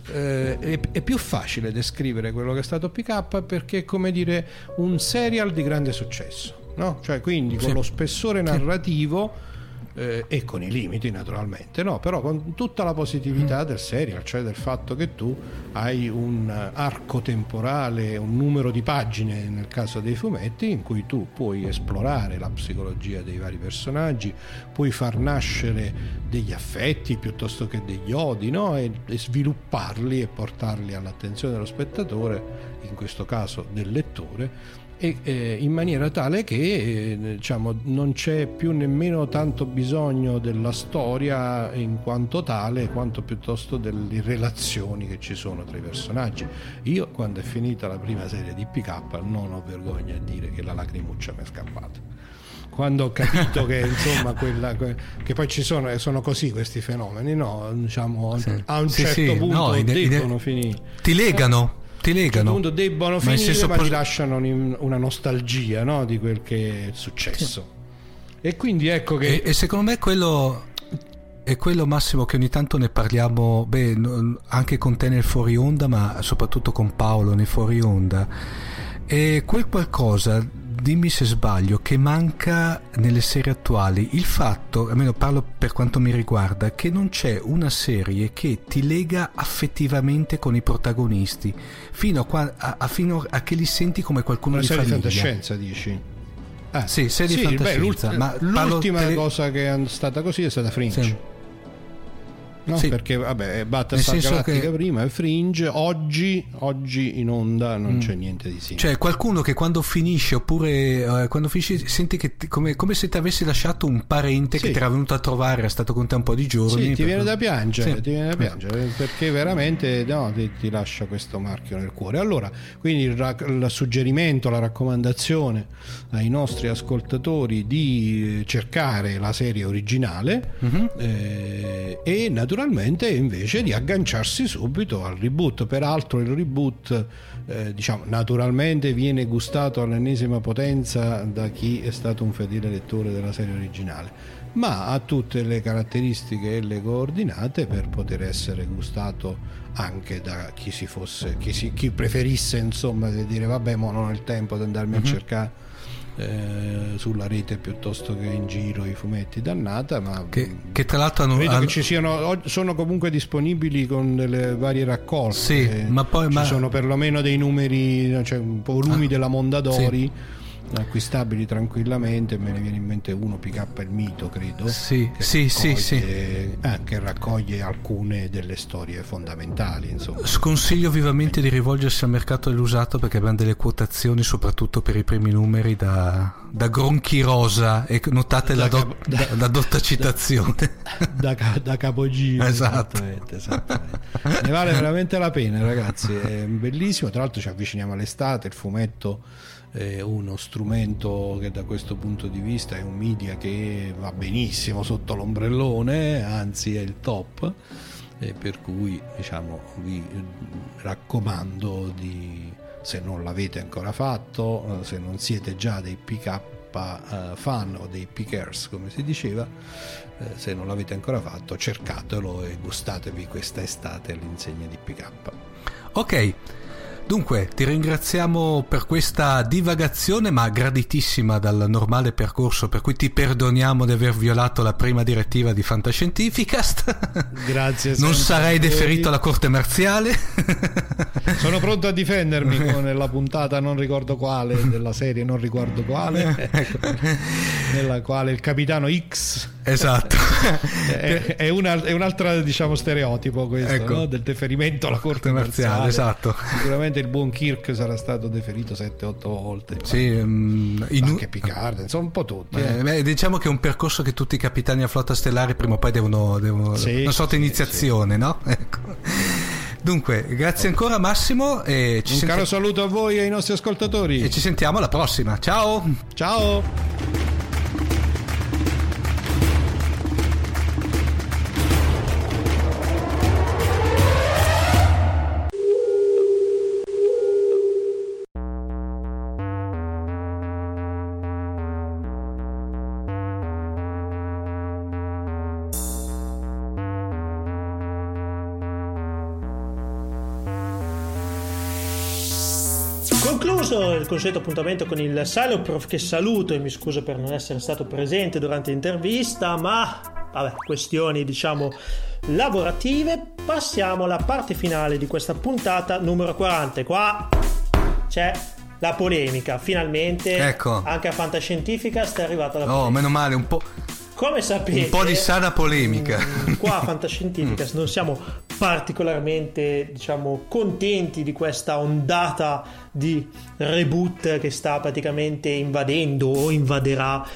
è più facile descrivere quello che è stato Pick Up, perché è come dire un serial di grande successo, no? Cioè, quindi con lo spessore narrativo e con i limiti naturalmente, no? Però con tutta la positività del serial, cioè del fatto che tu hai un arco temporale, un numero di pagine nel caso dei fumetti, in cui tu puoi esplorare la psicologia dei vari personaggi, puoi far nascere degli affetti piuttosto che degli odi, no? E svilupparli e portarli all'attenzione dello spettatore, in questo caso del lettore, e in maniera tale che non c'è più nemmeno tanto bisogno della storia in quanto tale, quanto piuttosto delle relazioni che ci sono tra i personaggi. Io, quando è finita la prima serie di Pick Up, non ho vergogna a dire che la lacrimuccia mi è scappata quando ho capito che che poi ci sono così questi fenomeni, no? A un certo punto debbono finire, ti legano. A un certo punto debbono finire, ma ti lasciano una nostalgia, no? Di quel che è successo. E quindi ecco che e secondo me quello è quello, Massimo, che ogni tanto ne parliamo, anche con te nel fuori onda, ma soprattutto con Paolo nel fuori onda. E quel qualcosa, dimmi se sbaglio, che manca nelle serie attuali, il fatto, almeno parlo per quanto mi riguarda, che non c'è una serie che ti lega affettivamente con i protagonisti fino a che li senti come qualcuno di famiglia. Una serie di fantascienza, dici? Sì, serie di fantascienza. Ma l'ultima cosa che è stata così è stata Fringe. Sì. No, perché Battlestar Galactica prima e Fringe oggi in onda non c'è niente di simile. Cioè qualcuno che quando finisce, oppure quando finisce, senti che come se ti avessi lasciato un parente che ti era venuto a trovare, è stato con te un po' di giorni. Ti viene da piangere, perché veramente ti lascia questo marchio nel cuore. Allora, quindi il suggerimento, la raccomandazione ai nostri ascoltatori di cercare la serie originale e naturalmente invece di agganciarsi subito al reboot. Peraltro il reboot naturalmente viene gustato all'ennesima potenza da chi è stato un fedele lettore della serie originale, ma ha tutte le caratteristiche e le coordinate per poter essere gustato anche da chi preferisse, insomma, di dire vabbè, mo non ho il tempo di andarmi a cercare sulla rete piuttosto che in giro i fumetti, dannata, ma che tra l'altro credo che ci sono comunque disponibili con delle varie raccolte, ma poi ci sono perlomeno dei numeri, volumi della Mondadori acquistabili tranquillamente. Me ne viene in mente uno, PK il mito, credo, sì, che raccoglie alcune delle storie fondamentali, insomma. Sconsiglio vivamente di rivolgersi al mercato dell'usato, perché abbiamo delle quotazioni soprattutto per i primi numeri da gronchi rosa, e notate la dotta citazione da capogiro. Esatto. Esattamente. Ne vale veramente la pena, ragazzi, è bellissimo. Tra l'altro ci avviciniamo all'estate, il fumetto è uno strumento che da questo punto di vista è un media che va benissimo sotto l'ombrellone, anzi è il top, per cui diciamo vi raccomando di, se non l'avete ancora fatto, se non siete già dei PK fan o dei pickers come si diceva, se non l'avete ancora fatto, cercatelo e gustatevi questa estate all'insegna di PK. Ok, dunque ti ringraziamo per questa divagazione, ma graditissima dal normale percorso, per cui ti perdoniamo di aver violato la prima direttiva di Fantascientificast. Grazie. Non sarei deferito alla corte marziale. Sono pronto a difendermi con la puntata non ricordo quale della serie, non ricordo quale, nella quale il capitano X, esatto, è un'altra, diciamo, stereotipo questo, ecco, no? Del deferimento alla corte marziale. Esatto. Sicuramente il buon Kirk sarà stato deferito 7-8 volte, sì, anche Picard, insomma un po' tutti. Diciamo che è un percorso che tutti i capitani a flotta stellare prima o poi devono sì, una sorta di iniziazione, sì. No? Ecco. Dunque, grazie ancora Massimo, e un caro saluto a voi e ai nostri ascoltatori, e ci sentiamo alla prossima. Ciao. Concluso il consueto appuntamento con il Siloprof, che saluto e mi scuso per non essere stato presente durante l'intervista, ma vabbè, questioni diciamo lavorative. Passiamo alla parte finale di questa puntata numero 40. Qua c'è la polemica, finalmente, ecco. Anche a Fantascientificast è arrivata la polemica. Oh, meno male, un po'. Come sapete, un po' di sana polemica. Qua a Fantascientificast non siamo particolarmente, diciamo, contenti di questa ondata di reboot che sta praticamente invadendo o invaderà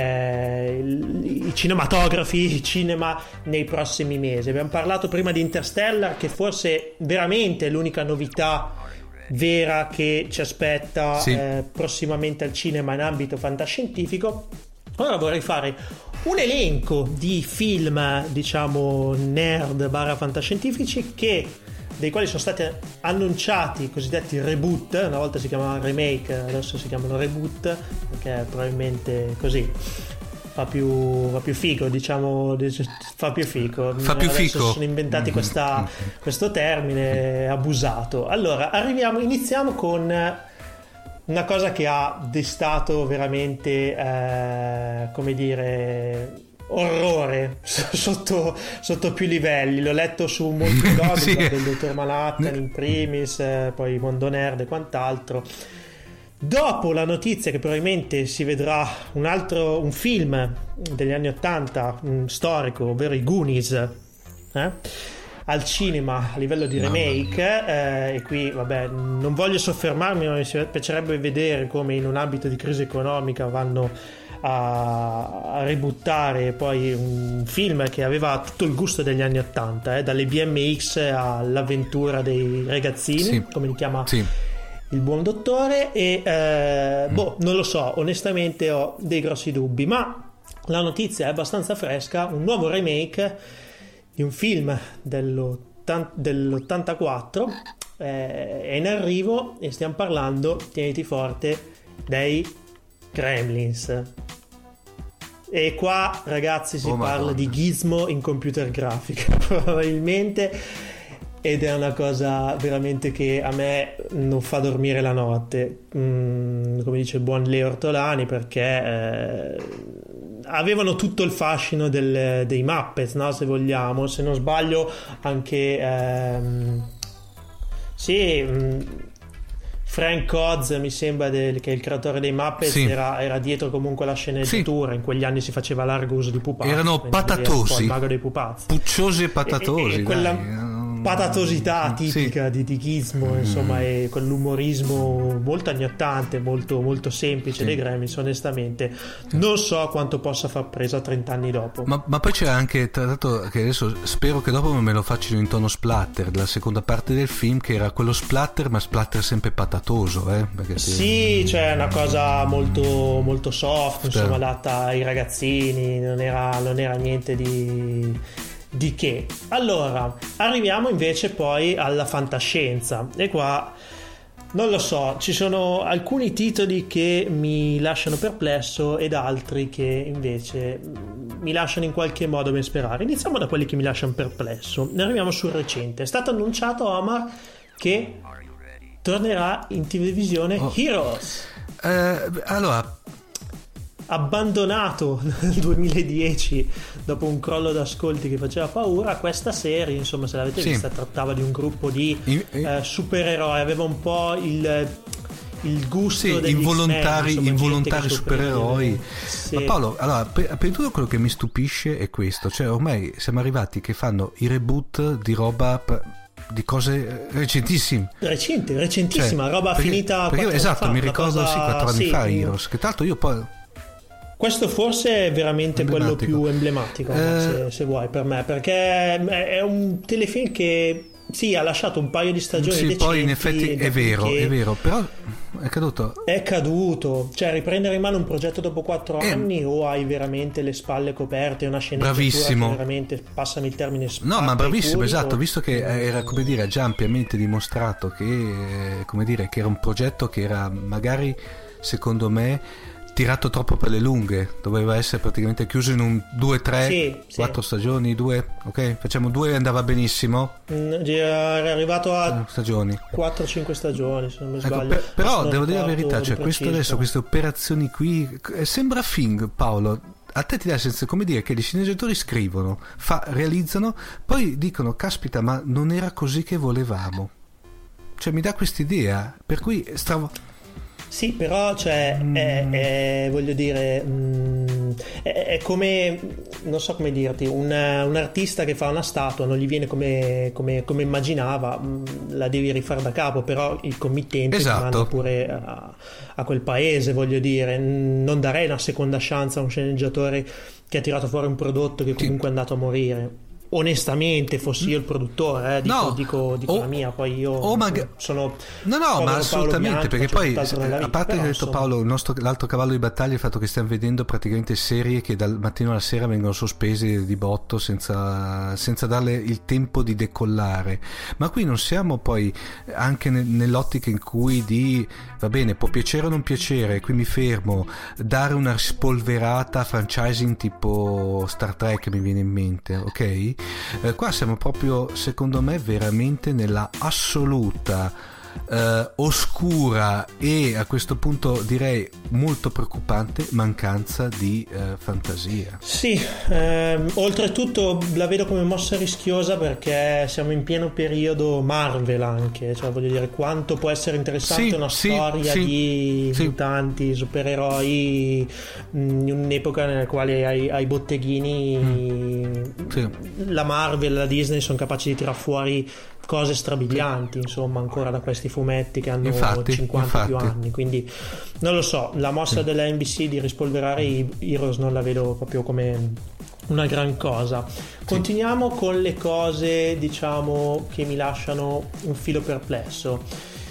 i cinematografi, il cinema nei prossimi mesi. Abbiamo parlato prima di Interstellar, che forse veramente è l'unica novità vera che ci aspetta, sì, prossimamente al cinema in ambito fantascientifico. Ora vorrei fare un elenco di film, diciamo, nerd / fantascientifici dei quali sono stati annunciati i cosiddetti reboot. Una volta si chiamava remake, adesso si chiamano reboot, perché probabilmente così fa più figo, diciamo, fa più figo. Adesso sono inventati questo termine abusato. Allora, iniziamo con una cosa che ha destato veramente, come dire, orrore sotto più livelli. L'ho letto su molti blog, sì, del Dottor Manhattan in primis, poi Mondo Nerd e quant'altro. Dopo la notizia che probabilmente si vedrà un film degli anni 80 storico, ovvero i Goonies, al cinema a livello di remake, e qui vabbè non voglio soffermarmi, ma mi piacerebbe vedere come in un ambito di crisi economica vanno a ributtare poi un film che aveva tutto il gusto degli anni 80, dalle BMX all'avventura dei ragazzini, sì, come li chiama, sì, il buon dottore, e non lo so, onestamente ho dei grossi dubbi, ma la notizia è abbastanza fresca. Un nuovo remake di un film dell'84 è in arrivo, e stiamo parlando, tieniti forte, dei Gremlins. E qua, ragazzi, si parla di Gizmo in computer grafica probabilmente, ed è una cosa veramente che a me non fa dormire la notte, come dice il buon Leo Ortolani, perché avevano tutto il fascino dei Muppets, no? Se vogliamo, se non sbaglio anche Frank Oz, mi sembra, che è il creatore dei Muppets, era dietro comunque la sceneggiatura. In quegli anni si faceva largo uso di pupazzi. Erano patatosi, il mago dei pupazzi, pucciosi e patatosi, e quella patatosità tipica di tichismo, insomma, e quell'umorismo molto anni 80, molto, molto semplice dei Gremlins. Onestamente non so quanto possa far presa 30 anni dopo. Ma poi c'era anche, tra l'altro, che adesso spero che dopo me lo facciano in tono splatter, la seconda parte del film, che era quello splatter, ma splatter sempre patatoso, perché cioè una cosa molto, molto soft, insomma, adatta ai ragazzini, non era niente di che. Allora arriviamo invece poi alla fantascienza, e qua non lo so, ci sono alcuni titoli che mi lasciano perplesso ed altri che invece mi lasciano in qualche modo ben sperare. Iniziamo da quelli che mi lasciano perplesso, ne arriviamo sul recente. È stato annunciato, Omar, che tornerà in televisione Heroes. Allora, abbandonato nel 2010 dopo un crollo d'ascolti che faceva paura, questa serie, insomma, se l'avete vista, trattava di un gruppo di supereroi, aveva un po' il gusto degli involontari supereroi. Ma Paolo, allora, per tutto quello che mi stupisce è questo, cioè ormai siamo arrivati che fanno i reboot di roba di cose recentissima, cioè, roba finita perché esatto, mi ricordo 4 anni fa Heroes, che tanto io poi questo forse è veramente quello più emblematico, se vuoi, per me, perché è un telefilm che ha lasciato un paio di stagioni decenti. Poi in effetti è vero, però è caduto, cioè riprendere in mano un progetto dopo 4 anni, o hai veramente le spalle coperte, una sceneggiatura bravissimo, che veramente, passami il termine, no, ma bravissimo, esatto, visto che era, come dire, già ampiamente dimostrato che, come dire, che era un progetto che era magari, secondo me, tirato troppo per le lunghe, doveva essere praticamente chiuso in un 2, 3, 4 stagioni, 2, ok, facciamo 2 e andava benissimo. Era arrivato a stagioni, 4-5 stagioni, se non mi sbaglio. Però devo dire la verità, cioè questo adesso, queste operazioni qui sembra Thing, Paolo. A te ti dà senso, come dire, che gli sceneggiatori scrivono, realizzano, poi dicono caspita, ma non era così che volevamo, cioè mi dà quest'idea, per cui sì, però cioè voglio dire, è come, non so come dirti, un artista che fa una statua, non gli viene come immaginava, la devi rifare da capo, però il committente ti manda pure a quel paese, voglio dire. Non darei una seconda chance a un sceneggiatore che ha tirato fuori un prodotto che comunque è andato a morire. Onestamente, fossi io il produttore, dico la mia, poi io sono ma assolutamente, perché poi a parte che ha detto Paolo, l'altro cavallo di battaglia è il fatto che stiamo vedendo praticamente serie che dal mattino alla sera vengono sospese di botto senza darle il tempo di decollare. Ma qui non siamo poi anche nell'ottica in cui va bene, può piacere o non piacere, qui mi fermo, dare una spolverata franchising tipo Star Trek mi viene in mente, ok? Qua siamo proprio, secondo me, veramente nella assoluta oscura e a questo punto direi molto preoccupante mancanza di fantasia. Sì, oltretutto la vedo come mossa rischiosa, perché siamo in pieno periodo Marvel anche, cioè voglio dire, quanto può essere interessante una storia di mutanti, supereroi in un'epoca nella quale ai botteghini la Marvel e la Disney sono capaci di tirar fuori cose strabilianti, insomma, ancora da questi fumetti che hanno 50 più anni. Quindi non lo so, la mossa della NBC di rispolverare i Heroes non la vedo proprio come una gran cosa. Continuiamo con le cose, diciamo, che mi lasciano un filo perplesso.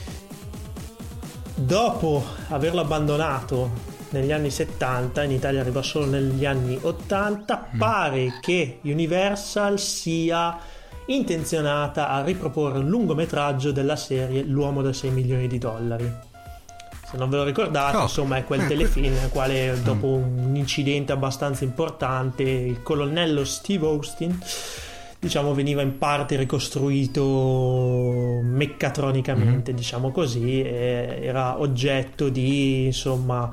Dopo averlo abbandonato negli anni 70, in Italia arriva solo negli anni 80, pare che Universal sia intenzionata a riproporre un lungometraggio della serie L'uomo da $6 milioni. Se non ve lo ricordate, insomma, è quel telefilm nel quale, dopo un incidente abbastanza importante, il colonnello Steve Austin diciamo veniva in parte ricostruito meccatronicamente, diciamo così, era oggetto di insomma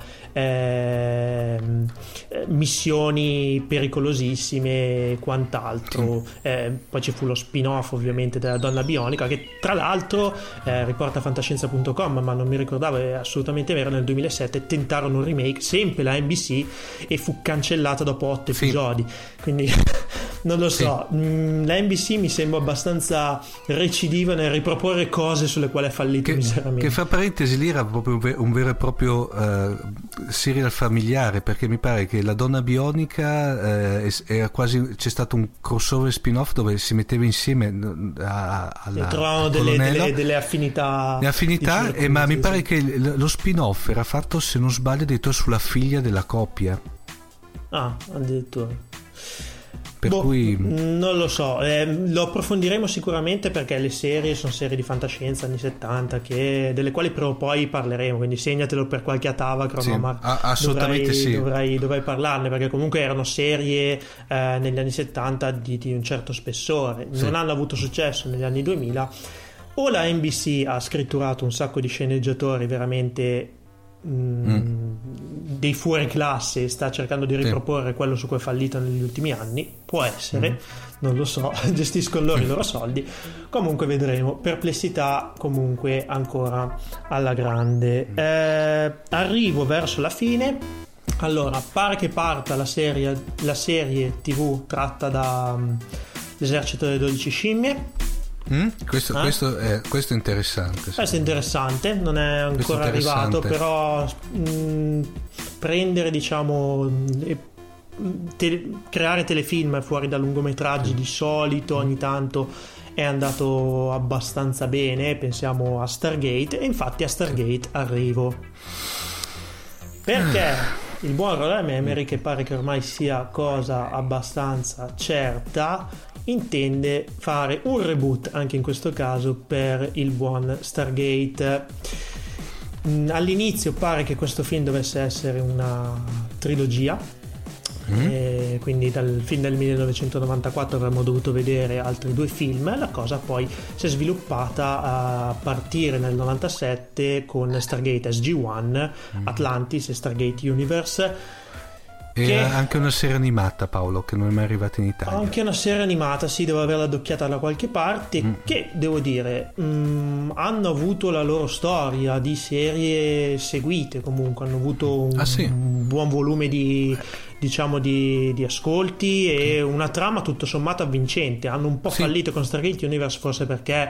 missioni pericolosissime e quant'altro. Poi ci fu lo spin-off ovviamente della Donna Bionica, che tra l'altro riporta fantascienza.com, ma non mi ricordavo, è assolutamente vero, nel 2007 tentarono un remake, sempre la NBC, e fu cancellata dopo 8 episodi, quindi non lo so. La NBC mi sembra abbastanza recidiva nel riproporre cose sulle quali è fallito miseramente. Che fra parentesi lì era proprio un vero e proprio serial familiare, perché mi pare che la Donna Bionica era quasi, c'è stato un crossover spin-off dove si metteva insieme alla trovavano delle affinità, ma mi pare che lo spin-off era fatto, se non sbaglio, addirittura sulla figlia della coppia. Addirittura. Per cui non lo so, lo approfondiremo sicuramente, perché le serie sono serie di fantascienza anni 70 delle quali però poi parleremo, quindi segnatelo per qualche Atavacron. Assolutamente dovrei parlarne, perché comunque erano serie negli anni 70 di un certo spessore, non hanno avuto successo negli anni 2000. O la NBC ha scritturato un sacco di sceneggiatori veramente dei fuori classe, sta cercando di riproporre quello su cui è fallito negli ultimi anni, può essere, non lo so, gestiscono i loro soldi. Comunque vedremo. Perplessità comunque ancora alla grande. Arrivo verso la fine. Allora, pare che parta la serie TV tratta da l'esercito delle 12 scimmie. Questo è interessante. Questo è interessante, non è ancora arrivato, però prendere, diciamo, creare telefilm fuori da lungometraggi di solito ogni tanto è andato abbastanza bene. Pensiamo a Stargate, e infatti a Stargate arrivo perché il buon Roland Emmerich, che pare che ormai sia cosa abbastanza certa, intende fare un reboot anche in questo caso per il buon Stargate. All'inizio pare che questo film dovesse essere una trilogia, quindi dal film del 1994 avremmo dovuto vedere altri 2 film. La cosa poi si è sviluppata a partire nel 97 con Stargate SG-1, Atlantis e Stargate Universe. E anche una serie animata, Paolo, che non è mai arrivata in Italia. Anche una serie animata, sì, devo averla adocchiata da qualche parte, che devo dire hanno avuto la loro storia di serie seguite, comunque hanno avuto un buon volume di ascolti e una trama tutto sommato avvincente. Hanno un po' fallito con Stargate Universe, forse perché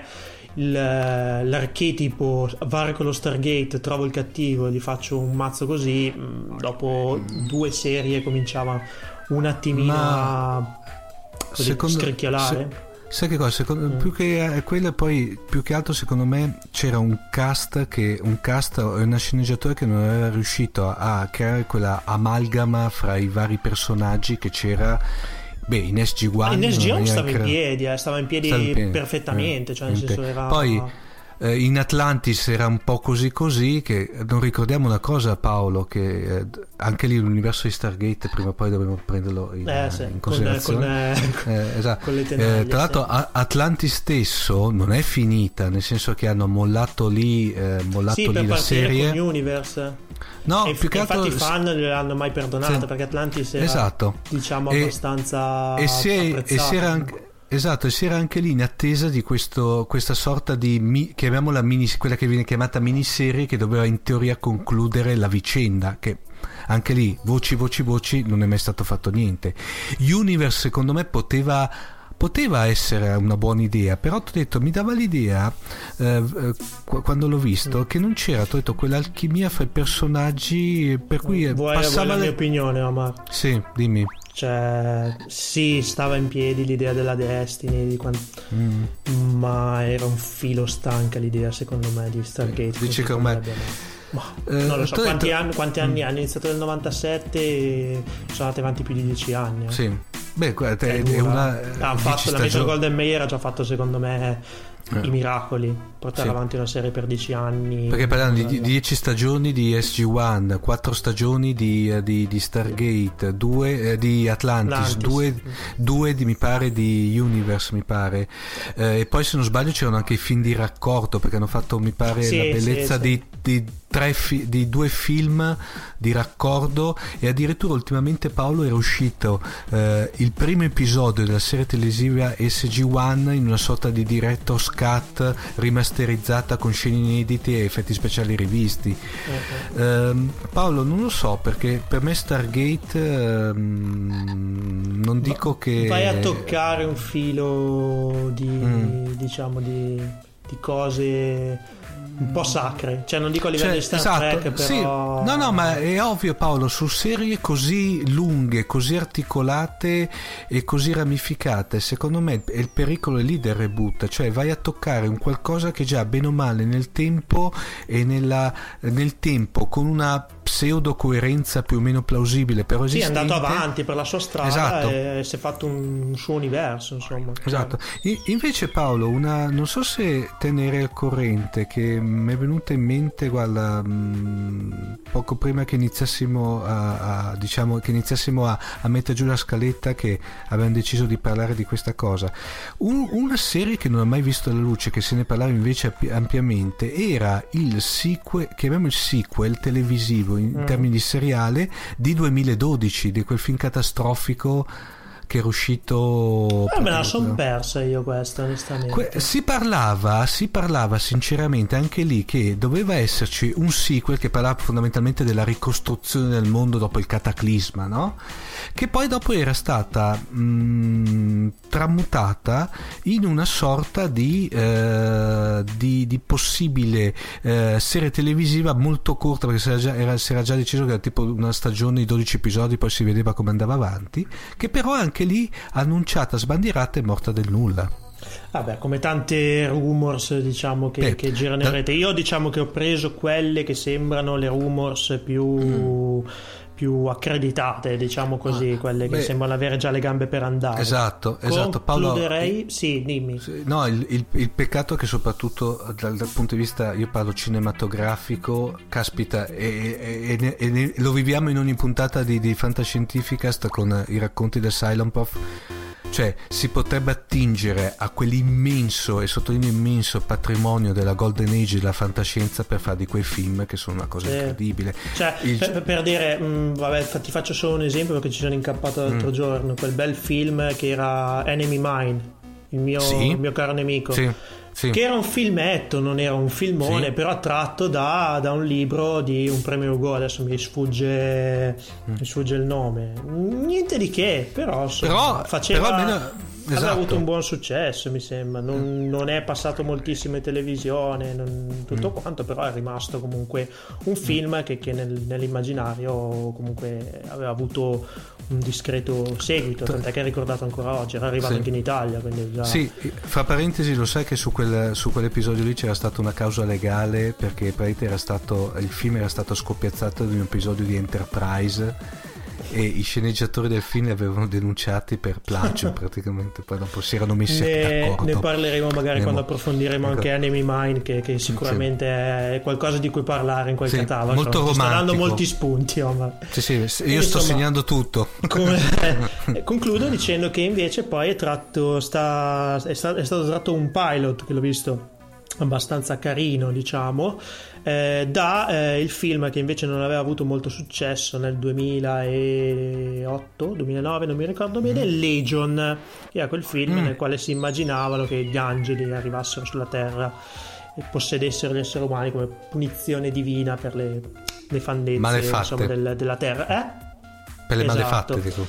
l'archetipo varco lo Stargate, trovo il cattivo e gli faccio un mazzo così, dopo 2 serie cominciava un attimino a scricchiolare. Sai che cosa? Più che quello, poi più che altro secondo me c'era un cast e una sceneggiatura che non era riuscito a creare quella amalgama fra i vari personaggi che c'era. In SG-1 stava in piedi perfettamente, cioè nel senso era... Poi in Atlantis era un po' così, che non ricordiamo una cosa, Paolo, che anche lì l'universo di Stargate prima o poi dovremmo prenderlo in considerazione, esatto. Con le tenaglie, tra l'altro Atlantis stesso non è finita, nel senso che hanno mollato lì la serie con Universe. No, più che altro infatti i fan non gliel'hanno mai perdonata, perché Atlantis era diciamo abbastanza apprezzato. E si era anche lì in attesa di questa sorta di chiamiamola quella che viene chiamata miniserie, che doveva in teoria concludere la vicenda, che anche lì voci non è mai stato fatto niente. Universe secondo me poteva essere una buona idea, però ti ho detto, mi dava l'idea quando l'ho visto che non c'era, ti ho detto, quell'alchimia fra i personaggi, per cui vuoi la mia opinione, Omar? Sì, dimmi. Cioè, sì, stava in piedi l'idea della Destiny, ma era un filo stanca l'idea, secondo me, di Stargate. Dici che ormai non lo so, quanti anni hanno iniziato nel 97 e sono andati avanti più di 10 anni. Sì. Beh, è una... la Metro Golden Mayer ha già fatto, secondo me, i miracoli, portare avanti una serie per 10 anni, perché parliamo di 10 stagioni di SG-1, 4 stagioni di Stargate, 2 di Atlantis, 2 di, mi pare, di Universe, mi pare, e poi se non sbaglio c'erano anche i film di raccordo, perché hanno fatto, mi pare, la bellezza di 2 film di raccordo, e addirittura ultimamente, Paolo, era uscito il primo episodio della serie televisiva SG-1 in una sorta di director's cut rimasterizzata con scene inedite e effetti speciali rivisti. Paolo, non lo so, perché per me Stargate non dico che vai a toccare un filo diciamo di cose un po' sacre, cioè non dico a livello di Star Trek, però sì. No, ma è ovvio, Paolo, su serie così lunghe, così articolate e così ramificate, secondo me il pericolo è lì del reboot, cioè vai a toccare un qualcosa che già bene o male nel tempo e nel tempo con una pseudo coerenza più o meno plausibile, però esistente. Sì, è andato avanti per la sua strada, e si è fatto un suo universo, insomma. Esatto. Invece, Paolo, non so se tenere al corrente, che mi è venuta in mente, guarda, poco prima che iniziassimo a mettere giù la scaletta, che abbiamo deciso di parlare di questa cosa. Una serie che non ha mai visto la luce, che se ne parlava invece ampiamente, era il sequel, chiamiamo il sequel televisivo in termini di seriale, di 2012, di quel film catastrofico che era uscito. Me la sono persa io questa, onestamente. Si parlava sinceramente anche lì che doveva esserci un sequel che parlava fondamentalmente della ricostruzione del mondo dopo il cataclisma, no? Che poi dopo era stata tramutata in una sorta di possibile serie televisiva molto corta, perché si era già deciso che era tipo una stagione di 12 episodi, poi si vedeva come andava avanti, che però anche lì annunciata, sbandierata e morta del nulla. Vabbè, come tante rumors, diciamo, che girano in rete. Io diciamo che ho preso quelle che sembrano le rumors più accreditate, diciamo così, quelle che sembrano avere già le gambe per andare. Esatto. Concluderei, Paolo, sì, dimmi. No, il peccato è che soprattutto dal punto di vista, io parlo cinematografico, caspita, e lo viviamo in ogni puntata di Fantascientificast con i racconti del Cylon Prof. Cioè, si potrebbe attingere a quell'immenso, e sottolineo immenso, patrimonio della Golden Age della fantascienza per fare di quei film che sono una cosa incredibile. Cioè, per dire, vabbè, ti faccio solo un esempio, perché ci sono incappato l'altro giorno, quel bel film che era Enemy Mine, il mio caro nemico. Sì. Che era un filmetto, non era un filmone, però tratto da un libro di un premio Hugo, adesso mi sfugge il nome, niente di che, però aveva avuto un buon successo, mi sembra, non è passato moltissimo in televisione, tutto quanto, però è rimasto comunque un film che nell'immaginario comunque aveva avuto un discreto seguito, tant'è che è ricordato ancora oggi, era arrivato anche in Italia, quindi già... Sì, fra parentesi, lo sai che su quell'episodio lì c'era stata una causa legale, perché il film era stato scoppiazzato di un episodio di Enterprise e i sceneggiatori del film li avevano denunciati per plagio praticamente, poi dopo si erano messi d'accordo. Ne parleremo magari quando approfondiremo anche Enemy Mine, che sicuramente è qualcosa di cui parlare in quel catalogo. Molto romantico. Sto dando molti spunti, io sto segnando tutto. Concludo dicendo che invece poi è stato tratto un pilot, che l'ho visto abbastanza carino, diciamo, il film che invece non aveva avuto molto successo nel 2009, non mi ricordo bene, Legion, che era quel film nel quale si immaginavano che gli angeli arrivassero sulla terra e possedessero gli esseri umani come punizione divina per le nefandezze, insomma, della terra, per le malefatte, dico.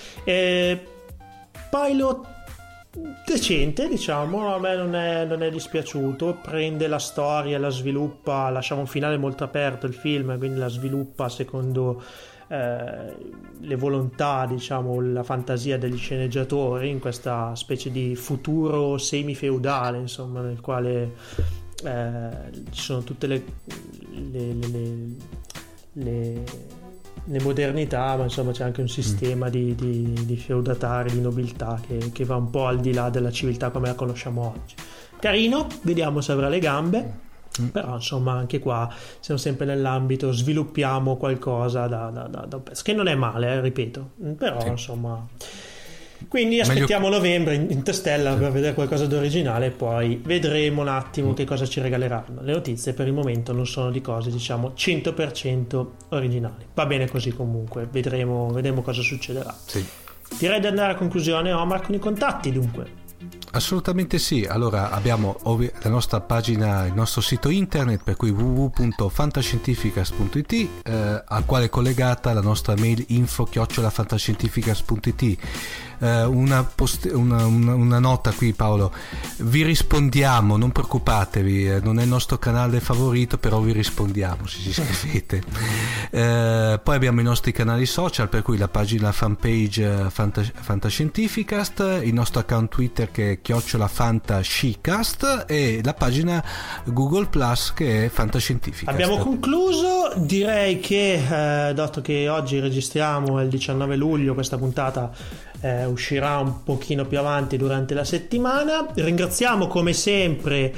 Pilot decente, diciamo, a me non è dispiaciuto, prende la storia, la sviluppa, lasciava un finale molto aperto il film, quindi la sviluppa secondo le volontà, diciamo, la fantasia degli sceneggiatori in questa specie di futuro semi-feudale, insomma, nel quale ci sono tutte le le modernità, ma insomma c'è anche un sistema di feudatari, di nobiltà che va un po' al di là della civiltà come la conosciamo oggi. Carino, vediamo se avrà le gambe. Però insomma anche qua siamo sempre nell'ambito, sviluppiamo qualcosa da un pezzo, che non è male, ripeto, però insomma, quindi aspettiamo novembre in Interstellar per vedere qualcosa di originale e poi vedremo un attimo che cosa ci regaleranno. Le notizie per il momento non sono di cose, diciamo, 100% originali. Va bene così, comunque vedremo cosa succederà. Direi di andare a conclusione, Omar, con i contatti dunque. Assolutamente sì. Allora abbiamo la nostra pagina, il nostro sito internet, per cui www.fantascientificast.it, al quale è collegata la nostra mail info@fantascientificast.it. Una nota qui, Paolo: vi rispondiamo, non preoccupatevi, non è il nostro canale favorito, però vi rispondiamo se ci scrivete. Poi abbiamo i nostri canali social, per cui la pagina fanpage Fantascientificast, il nostro account Twitter che è @fantascicast e la pagina Google Plus che è Fantascientificast. Abbiamo concluso, direi che dato che oggi registriamo il 19 luglio, questa puntata uscirà un pochino più avanti durante la settimana. Ringraziamo come sempre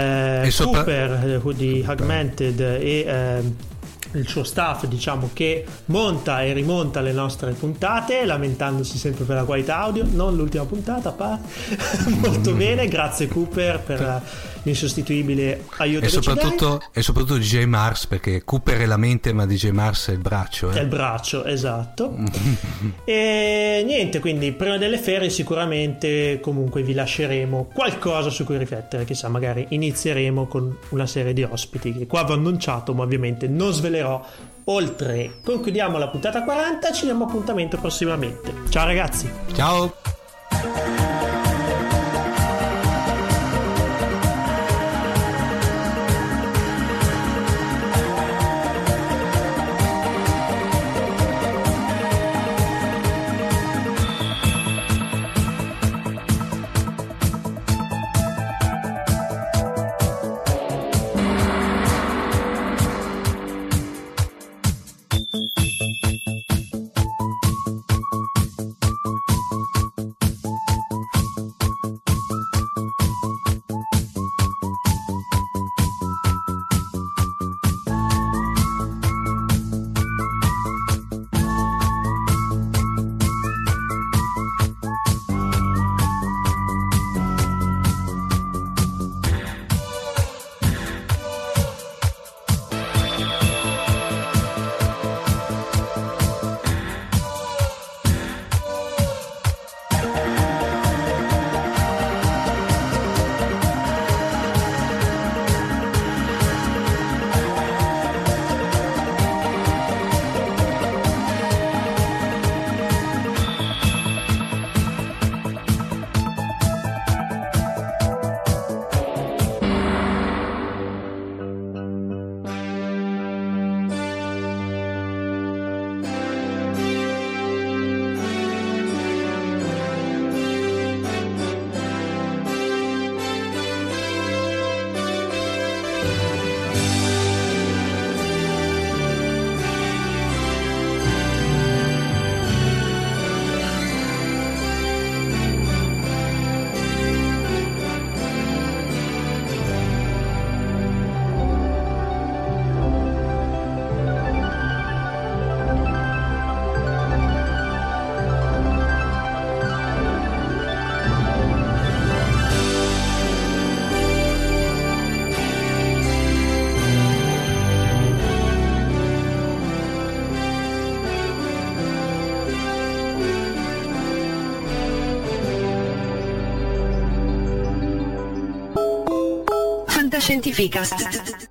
Cooper di Augmented e il suo staff, diciamo, che monta e rimonta le nostre puntate, lamentandosi sempre per la qualità audio, non l'ultima puntata, molto bene, grazie Cooper per l'insostituibile aiuto e soprattutto DJ Mars, perché Cooper è la mente ma DJ Mars è il braccio. È il braccio, esatto. E niente, quindi prima delle ferie sicuramente comunque vi lasceremo qualcosa su cui riflettere, chissà, magari inizieremo con una serie di ospiti che qua vi ho annunciato, ma ovviamente non svelerò oltre. Concludiamo la puntata 40, ci diamo appuntamento prossimamente. Ciao ragazzi. Ciao. Fantascientificast.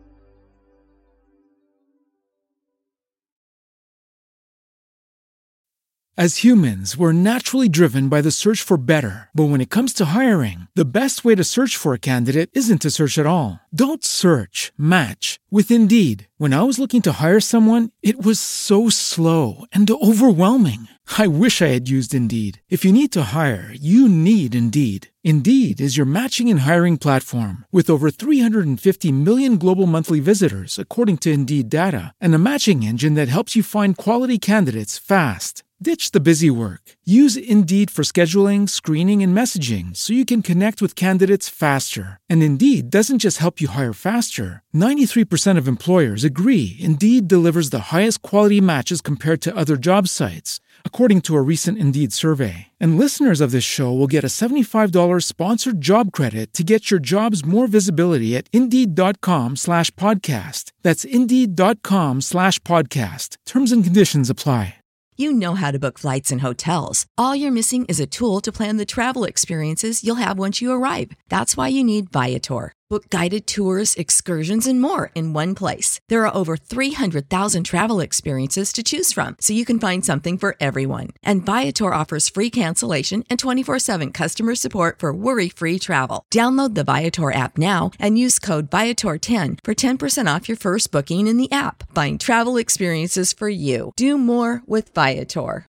As humans, we're naturally driven by the search for better. But when it comes to hiring, the best way to search for a candidate isn't to search at all. Don't search, match with Indeed. When I was looking to hire someone, it was so slow and overwhelming. I wish I had used Indeed. If you need to hire, you need Indeed. Indeed is your matching and hiring platform with over 350 million global monthly visitors, according to Indeed data, and a matching engine that helps you find quality candidates fast. Ditch the busy work. Use Indeed for scheduling, screening, and messaging so you can connect with candidates faster. And Indeed doesn't just help you hire faster. 93% of employers agree Indeed delivers the highest quality matches compared to other job sites, according to a recent Indeed survey. And listeners of this show will get a $75 sponsored job credit to get your jobs more visibility at Indeed.com/podcast. That's Indeed.com/podcast. Terms and conditions apply. You know how to book flights and hotels. All you're missing is a tool to plan the travel experiences you'll have once you arrive. That's why you need Viator. Book guided tours, excursions, and more in one place. There are over 300,000 travel experiences to choose from, so you can find something for everyone. And Viator offers free cancellation and 24/7 customer support for worry-free travel. Download the Viator app now and use code Viator10 for 10% off your first booking in the app. Find travel experiences for you. Do more with Viator.